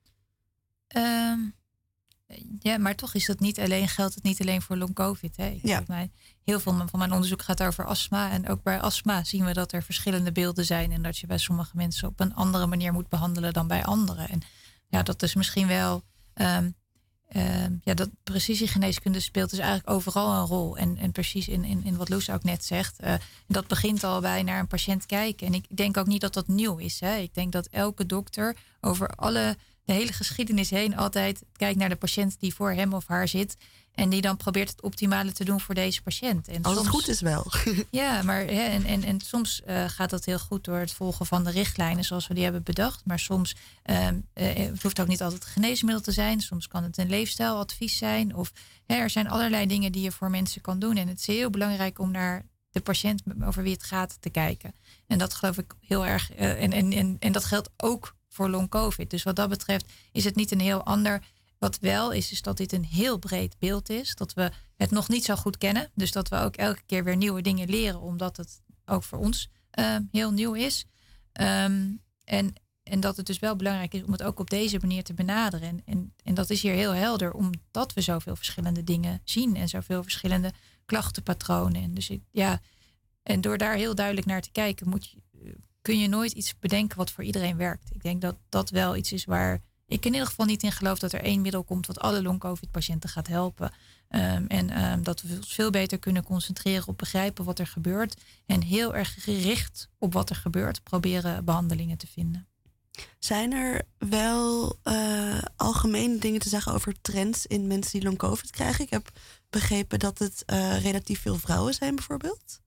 Um, ja, maar toch is dat niet alleen, geldt het niet alleen voor long-covid. Hè? Ja. Mij, heel veel van mijn onderzoek gaat over astma. En ook bij astma zien we dat er verschillende beelden zijn. En dat je bij sommige mensen op een andere manier moet behandelen dan bij anderen. En ja, dat is misschien wel... Um, Uh, ja, dat precisiegeneeskunde speelt dus eigenlijk overal een rol. En, en precies in, in, in wat Loes ook net zegt. Uh, dat begint al bij naar een patiënt kijken. En ik denk ook niet dat dat nieuw is. Hè. Ik denk dat elke dokter over alle, de hele geschiedenis heen altijd kijkt naar de patiënt die voor hem of haar zit. En die dan probeert het optimale te doen voor deze patiënt. En Als soms, het goed is wel. Ja, maar hè, en, en, en soms uh, gaat dat heel goed door het volgen van de richtlijnen zoals we die hebben bedacht. Maar soms uh, uh, het hoeft ook niet altijd een geneesmiddel te zijn. Soms kan het een leefstijladvies zijn. Of hè, er zijn allerlei dingen die je voor mensen kan doen. En het is heel belangrijk om naar de patiënt over wie het gaat te kijken. En dat geloof ik heel erg. Uh, en, en, en, en dat geldt ook voor long-covid. Dus wat dat betreft is het niet een heel ander... Wat wel is, is dat dit een heel breed beeld is. Dat we het nog niet zo goed kennen. Dus dat we ook elke keer weer nieuwe dingen leren. Omdat het ook voor ons uh, heel nieuw is. Um, en, en dat het dus wel belangrijk is om het ook op deze manier te benaderen. En, en, en dat is hier heel helder. Omdat we zoveel verschillende dingen zien. En zoveel verschillende klachtenpatronen. En, dus ik, ja, en door daar heel duidelijk naar te kijken. Moet je, kun je nooit iets bedenken wat voor iedereen werkt. Ik denk dat dat wel iets is waar... ik in ieder geval niet in geloof dat er één middel komt wat alle long-covid-patiënten gaat helpen. Um, en um, dat we ons veel beter kunnen concentreren op begrijpen wat er gebeurt. En heel erg gericht op wat er gebeurt proberen behandelingen te vinden. Zijn er wel uh, algemene dingen te zeggen over trends in mensen die long-covid krijgen? Ik heb begrepen dat het uh, relatief veel vrouwen zijn bijvoorbeeld.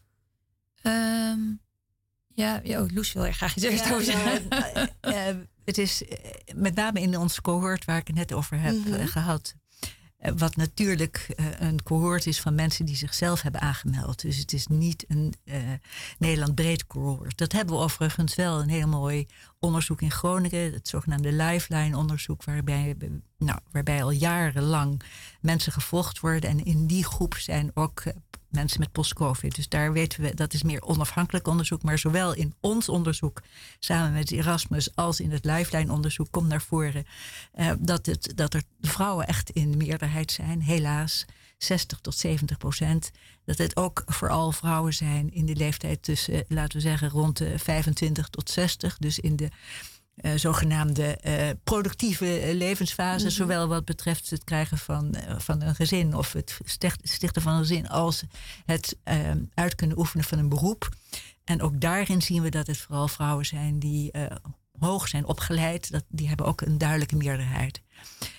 Um, ja, oh, Loes wil er graag iets ja, over zeggen. Uh, uh, Het is met name in onze cohort waar ik het net over heb mm-hmm. uh, gehad. Uh, wat natuurlijk uh, een cohort is van mensen die zichzelf hebben aangemeld. Dus het is niet een uh, Nederland breed cohort. Dat hebben we overigens wel een heel mooi onderzoek in Groningen. Het zogenaamde Lifeline onderzoek. Waarbij, nou, waarbij al jarenlang mensen gevolgd worden. En in die groep zijn ook uh, mensen met post-covid. Dus daar weten we, dat is meer onafhankelijk onderzoek. Maar zowel in ons onderzoek, samen met Erasmus, als in het Lifeline onderzoek, komt naar voren uh, dat, het, dat er vrouwen echt in de meerderheid zijn. Helaas, zestig tot zeventig procent. Dat het ook vooral vrouwen zijn in de leeftijd tussen, laten we zeggen, rond de vijfentwintig tot zestig. Dus in de Uh, zogenaamde uh, productieve levensfase, mm-hmm. zowel wat betreft het krijgen van, uh, van een gezin of het stichten van een gezin, als het uh, uit kunnen oefenen van een beroep. En ook daarin zien we dat het vooral vrouwen zijn die uh, hoog zijn opgeleid. Dat, die hebben ook een duidelijke meerderheid.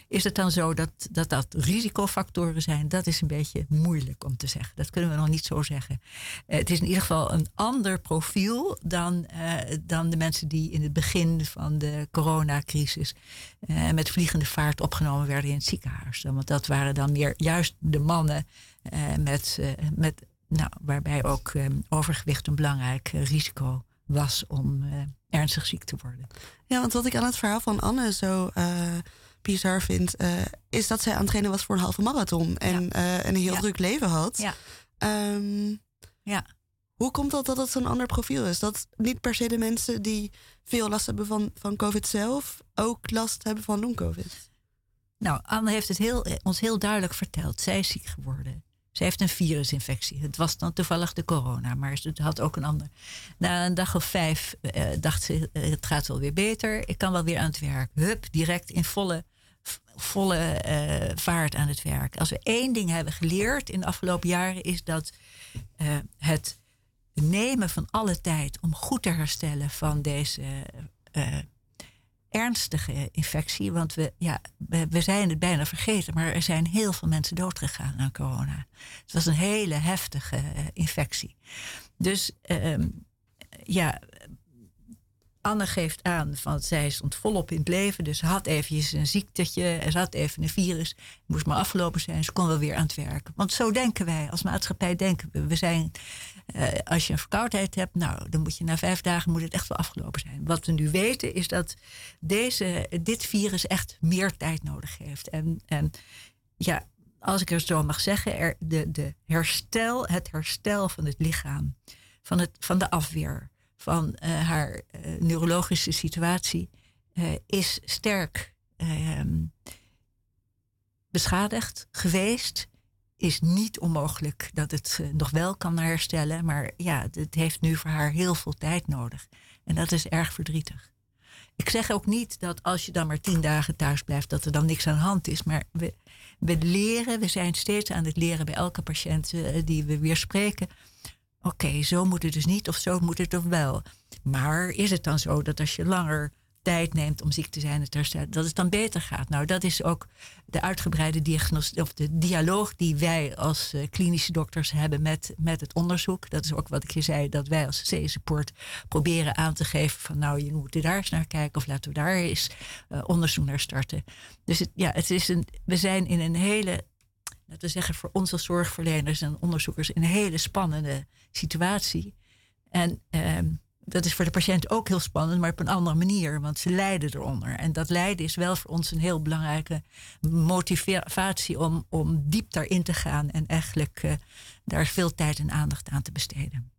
is het dan zo dat, dat dat risicofactoren zijn? Dat is een beetje moeilijk om te zeggen. Dat kunnen we nog niet zo zeggen. Uh, het is in ieder geval een ander profiel dan, uh, dan de mensen die in het begin van de coronacrisis uh, met vliegende vaart opgenomen werden in het ziekenhuis. Want dat waren dan meer juist de mannen uh, met, uh, met, nou, waarbij ook uh, overgewicht een belangrijk uh, risico was om uh, ernstig ziek te worden. Ja, want wat ik aan het verhaal van Anne zo uh, bizar vind, uh, is dat zij aan het trainen was voor een halve marathon en ja. uh, een heel ja. druk leven had. Ja. Um, ja. Hoe komt dat dat het zo'n ander profiel is? Dat niet per se de mensen die veel last hebben van, van COVID zelf ook last hebben van long-COVID? Nou, Anne heeft het heel, ons heel duidelijk verteld. Zij is ziek geworden. Ze heeft een virusinfectie. Het was dan toevallig de corona, maar ze had ook een ander. Na een dag of vijf uh, dacht ze, uh, het gaat wel weer beter. Ik kan wel weer aan het werk. Hup, direct in volle, volle uh, vaart aan het werk. Als we één ding hebben geleerd in de afgelopen jaren, is dat uh, het nemen van alle tijd om goed te herstellen van deze uh, ernstige infectie. Want we, ja, we, we zijn het bijna vergeten, maar er zijn heel veel mensen doodgegaan aan corona. Het was een hele heftige uh, infectie. Dus uh, ja, Anne geeft aan van zij stond volop in het leven. Dus ze had eventjes een ziektetje, ze had even een virus. Moest maar afgelopen zijn, ze kon wel weer aan het werk. Want zo denken wij, als maatschappij denken we. We zijn, uh, als je een verkoudheid hebt, nou, dan moet je na vijf dagen moet het echt wel afgelopen zijn. Wat we nu weten is dat deze, dit virus echt meer tijd nodig heeft. En, en ja, als ik er zo mag zeggen, er, de, de herstel, het herstel van het lichaam, van, het, van de afweer, van uh, haar uh, neurologische situatie uh, is sterk uh, beschadigd geweest. Is niet onmogelijk dat het uh, nog wel kan herstellen. Maar ja, het heeft nu voor haar heel veel tijd nodig. En dat is erg verdrietig. Ik zeg ook niet dat als je dan maar tien dagen thuis blijft, dat er dan niks aan de hand is. Maar we, we leren, we zijn steeds aan het leren bij elke patiënt uh, die we weer spreken. Oké, okay, zo moet het dus niet of zo moet het toch wel. Maar is het dan zo dat als je langer tijd neemt om ziek te zijn en te herstellen, dat het dan beter gaat? Nou, dat is ook de uitgebreide diagnostiek of de dialoog die wij als uh, klinische dokters hebben met, met het onderzoek. Dat is ook wat ik je zei, dat wij als C-support proberen aan te geven van nou, je moet er daar eens naar kijken of laten we daar eens uh, onderzoek naar starten. Dus het, ja, het is een, we zijn in een hele, laten we zeggen, voor ons als zorgverleners en onderzoekers een hele spannende situatie. En uh, dat is voor de patiënt ook heel spannend, maar op een andere manier, want ze lijden eronder. En dat lijden is wel voor ons een heel belangrijke motivatie om, om diep daarin te gaan en eigenlijk uh, daar veel tijd en aandacht aan te besteden.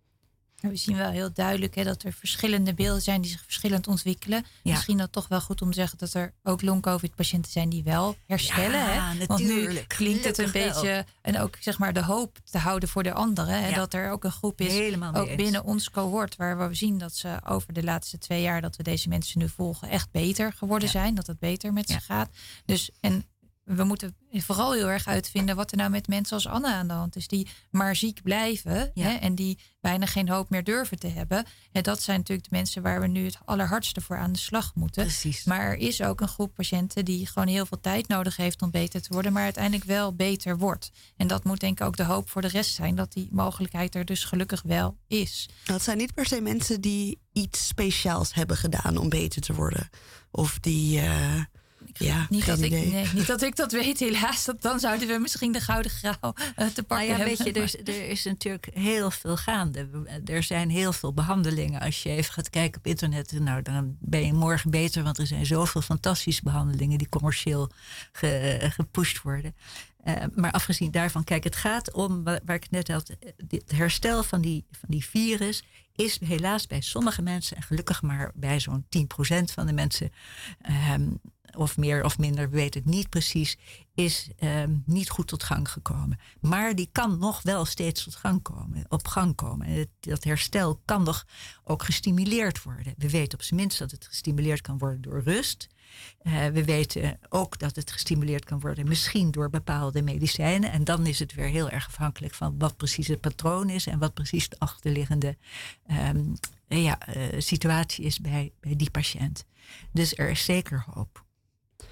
We zien wel heel duidelijk hè, dat er verschillende beelden zijn die zich verschillend ontwikkelen. Ja. Misschien dat toch wel goed om te zeggen dat er ook long-covid-patiënten zijn die wel herstellen. Ja, hè? Want nu klinkt het een wel. beetje, en ook zeg maar de hoop te houden voor de anderen. Hè, ja. Dat er ook een groep is, Helemaal ook binnen ons cohort, waar we zien dat ze over de laatste twee jaar dat we deze mensen nu volgen echt beter geworden ja. zijn. Dat het beter met ja. ze gaat. Dus en we moeten vooral heel erg uitvinden wat er nou met mensen als Anne aan de hand is. Die maar ziek blijven ja. hè, en die bijna geen hoop meer durven te hebben. En dat zijn natuurlijk de mensen waar we nu het allerhardste voor aan de slag moeten. Precies. Maar er is ook een groep patiënten die gewoon heel veel tijd nodig heeft om beter te worden. Maar uiteindelijk wel beter wordt. En dat moet denk ik ook de hoop voor de rest zijn. Dat die mogelijkheid er dus gelukkig wel is. Dat zijn niet per se mensen die iets speciaals hebben gedaan om beter te worden. Of die... Uh... Ja, niet, dat ik, nee, niet dat ik dat weet, helaas. Dat, dan zouden we misschien de gouden graal uh, te pakken nou ja, hebben. Weet je, er, is, er is natuurlijk heel veel gaande. Er zijn heel veel behandelingen. Als je even gaat kijken op internet, nou, dan ben je morgen beter. Want er zijn zoveel fantastische behandelingen die commercieel ge, gepusht worden. Uh, maar afgezien daarvan, kijk, het gaat om, waar, waar ik het net had, het herstel van die, van die virus is helaas bij sommige mensen, en gelukkig maar bij zo'n tien procent van de mensen, um, of meer of minder, we weten het niet precies, is um, niet goed tot gang gekomen. Maar die kan nog wel steeds tot gang komen, op gang komen. En het, dat herstel kan nog ook gestimuleerd worden. We weten op zijn minst dat het gestimuleerd kan worden door rust. Uh, we weten ook dat het gestimuleerd kan worden misschien door bepaalde medicijnen. En dan is het weer heel erg afhankelijk van wat precies het patroon is en wat precies de achterliggende um, ja, uh, situatie is bij, bij die patiënt. Dus er is zeker hoop.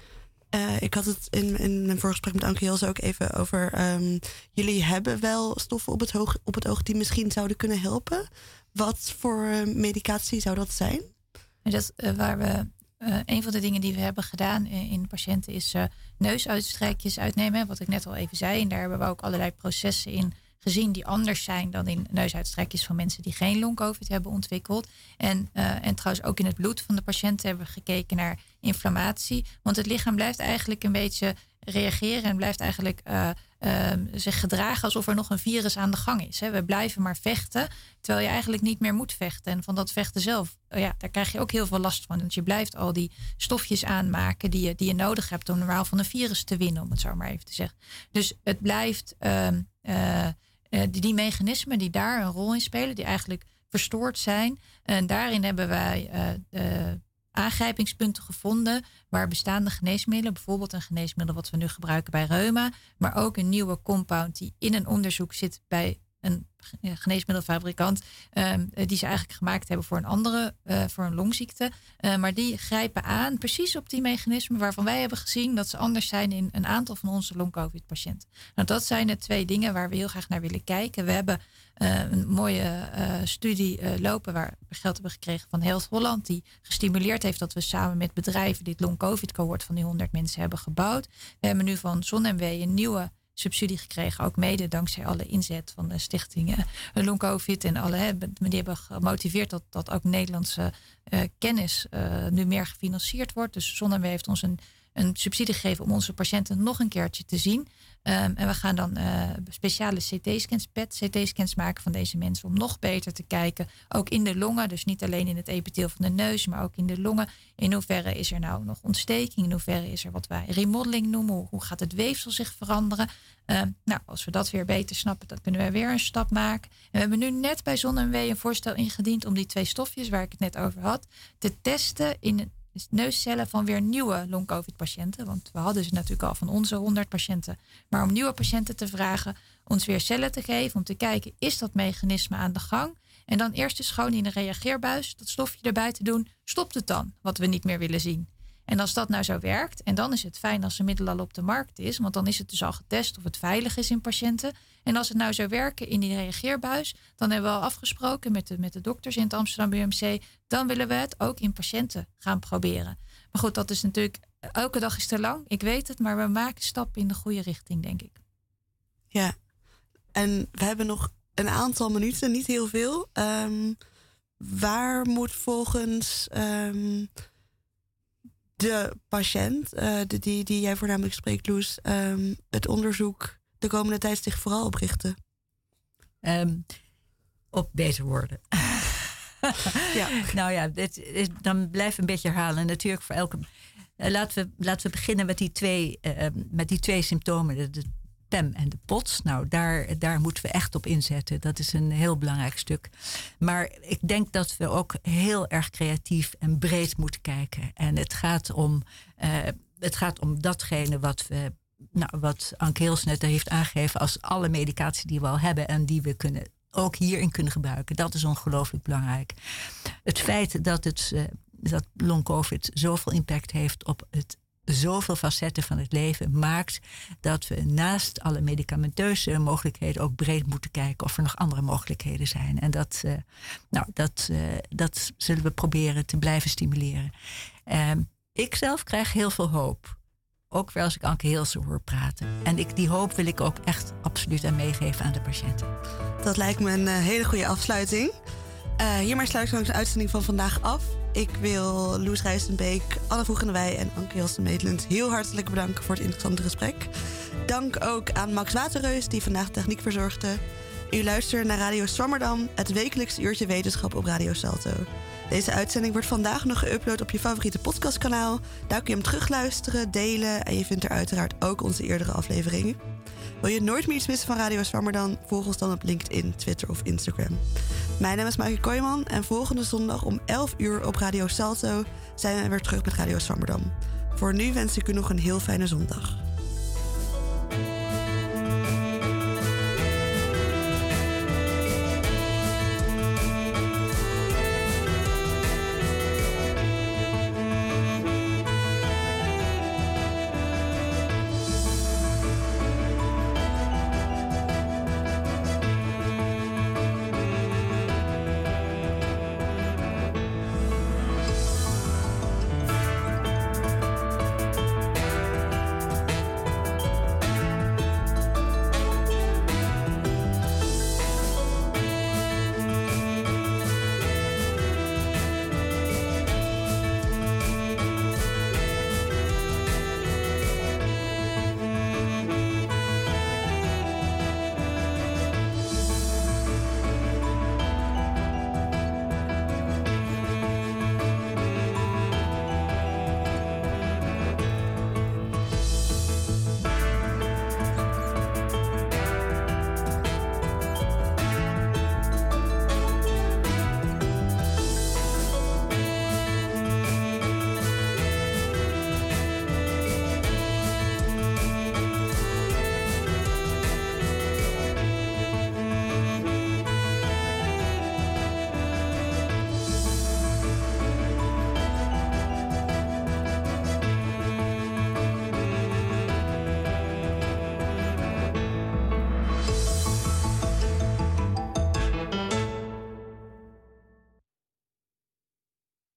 Uh, ik had het in, in mijn voorgesprek met Anke Hilse ook even over... Um, jullie hebben wel stoffen op het, hoog, op het oog die misschien zouden kunnen helpen. Wat voor uh, medicatie zou dat zijn? En dat, uh, waar we, uh, een van de dingen die we hebben gedaan in, in patiënten... is uh, neusuitstrijkjes uitnemen, wat ik net al even zei. En daar hebben we ook allerlei processen in gezien die anders zijn dan in neusuitstrijkjes van mensen die geen long-covid hebben ontwikkeld. En, uh, en trouwens ook in het bloed van de patiënten hebben we gekeken naar inflammatie. Want het lichaam blijft eigenlijk een beetje reageren en blijft eigenlijk uh, uh, zich gedragen alsof er nog een virus aan de gang is. Hè. We blijven maar vechten, terwijl je eigenlijk niet meer moet vechten. En van dat vechten zelf, uh, ja, daar krijg je ook heel veel last van. Want je blijft al die stofjes aanmaken die je, die je nodig hebt om normaal van een virus te winnen, om het zo maar even te zeggen. Dus het blijft... Uh, uh, Uh, die, die mechanismen die daar een rol in spelen, die eigenlijk verstoord zijn. En daarin hebben wij uh, de aangrijpingspunten gevonden waar bestaande geneesmiddelen, bijvoorbeeld een geneesmiddel wat we nu gebruiken bij reuma, maar ook een nieuwe compound die in een onderzoek zit bij een geneesmiddelfabrikant, uh, die ze eigenlijk gemaakt hebben voor een andere, uh, voor een longziekte. Uh, maar die grijpen aan precies op die mechanismen waarvan wij hebben gezien dat ze anders zijn in een aantal van onze long-covid-patiënten. Nou, dat zijn de twee dingen waar we heel graag naar willen kijken. We hebben uh, een mooie uh, studie uh, lopen waar we geld hebben gekregen van Health Holland, die gestimuleerd heeft dat we samen met bedrijven dit long-covid-cohort van die honderd mensen hebben gebouwd. We hebben nu van ZonMW een nieuwe subsidie gekregen, ook mede dankzij alle inzet van de stichting uh, long-covid en alle, hè, die hebben gemotiveerd dat, dat ook Nederlandse uh, kennis uh, nu meer gefinancierd wordt. Dus ZonMW heeft ons een, een subsidie gegeven om onze patiënten nog een keertje te zien. Um, en we gaan dan uh, speciale C T-scans, P E T-C T-scans maken van deze mensen om nog beter te kijken. Ook in de longen, dus niet alleen in het epitheel van de neus, maar ook in de longen. In hoeverre is er nou nog ontsteking? In hoeverre is er wat wij remodeling noemen? Hoe, hoe gaat het weefsel zich veranderen? Um, nou, als we dat weer beter snappen, dan kunnen we weer een stap maken. En we hebben nu net bij ZonMW een voorstel ingediend om die twee stofjes waar ik het net over had, te testen in neuscellen van weer nieuwe long-covid-patiënten. Want we hadden ze natuurlijk al van onze honderd patiënten. Maar om nieuwe patiënten te vragen ons weer cellen te geven, om te kijken, is dat mechanisme aan de gang? En dan eerst eens gewoon in de reageerbuis dat stofje erbij te doen. Stopt het dan, wat we niet meer willen zien? En als dat nou zo werkt, en dan is het fijn als een middel al op de markt is, want dan is het dus al getest of het veilig is in patiënten. En als het nou zou werken in die reageerbuis, dan hebben we al afgesproken met de, met de dokters in het Amsterdam U M C, dan willen we het ook in patiënten gaan proberen. Maar goed, dat is natuurlijk, elke dag is te lang, ik weet het, maar we maken stappen in de goede richting, denk ik. Ja, en we hebben nog een aantal minuten, niet heel veel. Um, waar moet volgens Um, de patiënt, uh, de, die, die jij voornamelijk spreekt, Loes, um, het onderzoek de komende tijd zich vooral op richten? Um, op beter worden. Ja. Nou ja, dit is, dan blijf een beetje herhalen. Natuurlijk voor elke. Uh, laten, we, laten we beginnen met die twee, uh, met die twee symptomen. De, de P E M en de P O T S. Nou, daar, daar moeten we echt op inzetten. Dat is een heel belangrijk stuk. Maar ik denk dat we ook heel erg creatief en breed moeten kijken. En het gaat om, uh, het gaat om datgene wat we, nou, wat Anke Hilse net heeft aangegeven als alle medicatie die we al hebben en die we kunnen ook hierin kunnen gebruiken. Dat is ongelooflijk belangrijk. Het feit dat het uh, dat long-covid zoveel impact heeft op het zoveel facetten van het leven maakt dat we naast alle medicamenteuze mogelijkheden ook breed moeten kijken of er nog andere mogelijkheden zijn. En dat, uh, nou, dat, uh, dat zullen we proberen te blijven stimuleren. Uh, ik zelf krijg heel veel hoop. Ook wel als ik Anke Hilse hoor praten. En ik, die hoop wil ik ook echt absoluut aan meegeven aan de patiënten. Dat lijkt me een uh, hele goede afsluiting. Uh, hiermee sluit ik langs de uitzending van vandaag af. Ik wil Loes Rijstenbeek, Anne Vroegenwij en Anke Hilse Meetlund heel hartelijk bedanken voor het interessante gesprek. Dank ook aan Max Waterreus, die vandaag de techniek verzorgde. U luistert naar Radio Swammerdam, het wekelijkse uurtje wetenschap op Radio Salto. Deze uitzending wordt vandaag nog geüpload op je favoriete podcastkanaal. Daar kun je hem terugluisteren, delen en je vindt er uiteraard ook onze eerdere afleveringen. Wil je nooit meer iets missen van Radio Swammerdam? Volg ons dan op LinkedIn, Twitter of Instagram. Mijn naam is Maaike Kooijman en volgende zondag om elf uur op Radio Salto zijn we weer terug met Radio Swammerdam. Voor nu wens ik u nog een heel fijne zondag.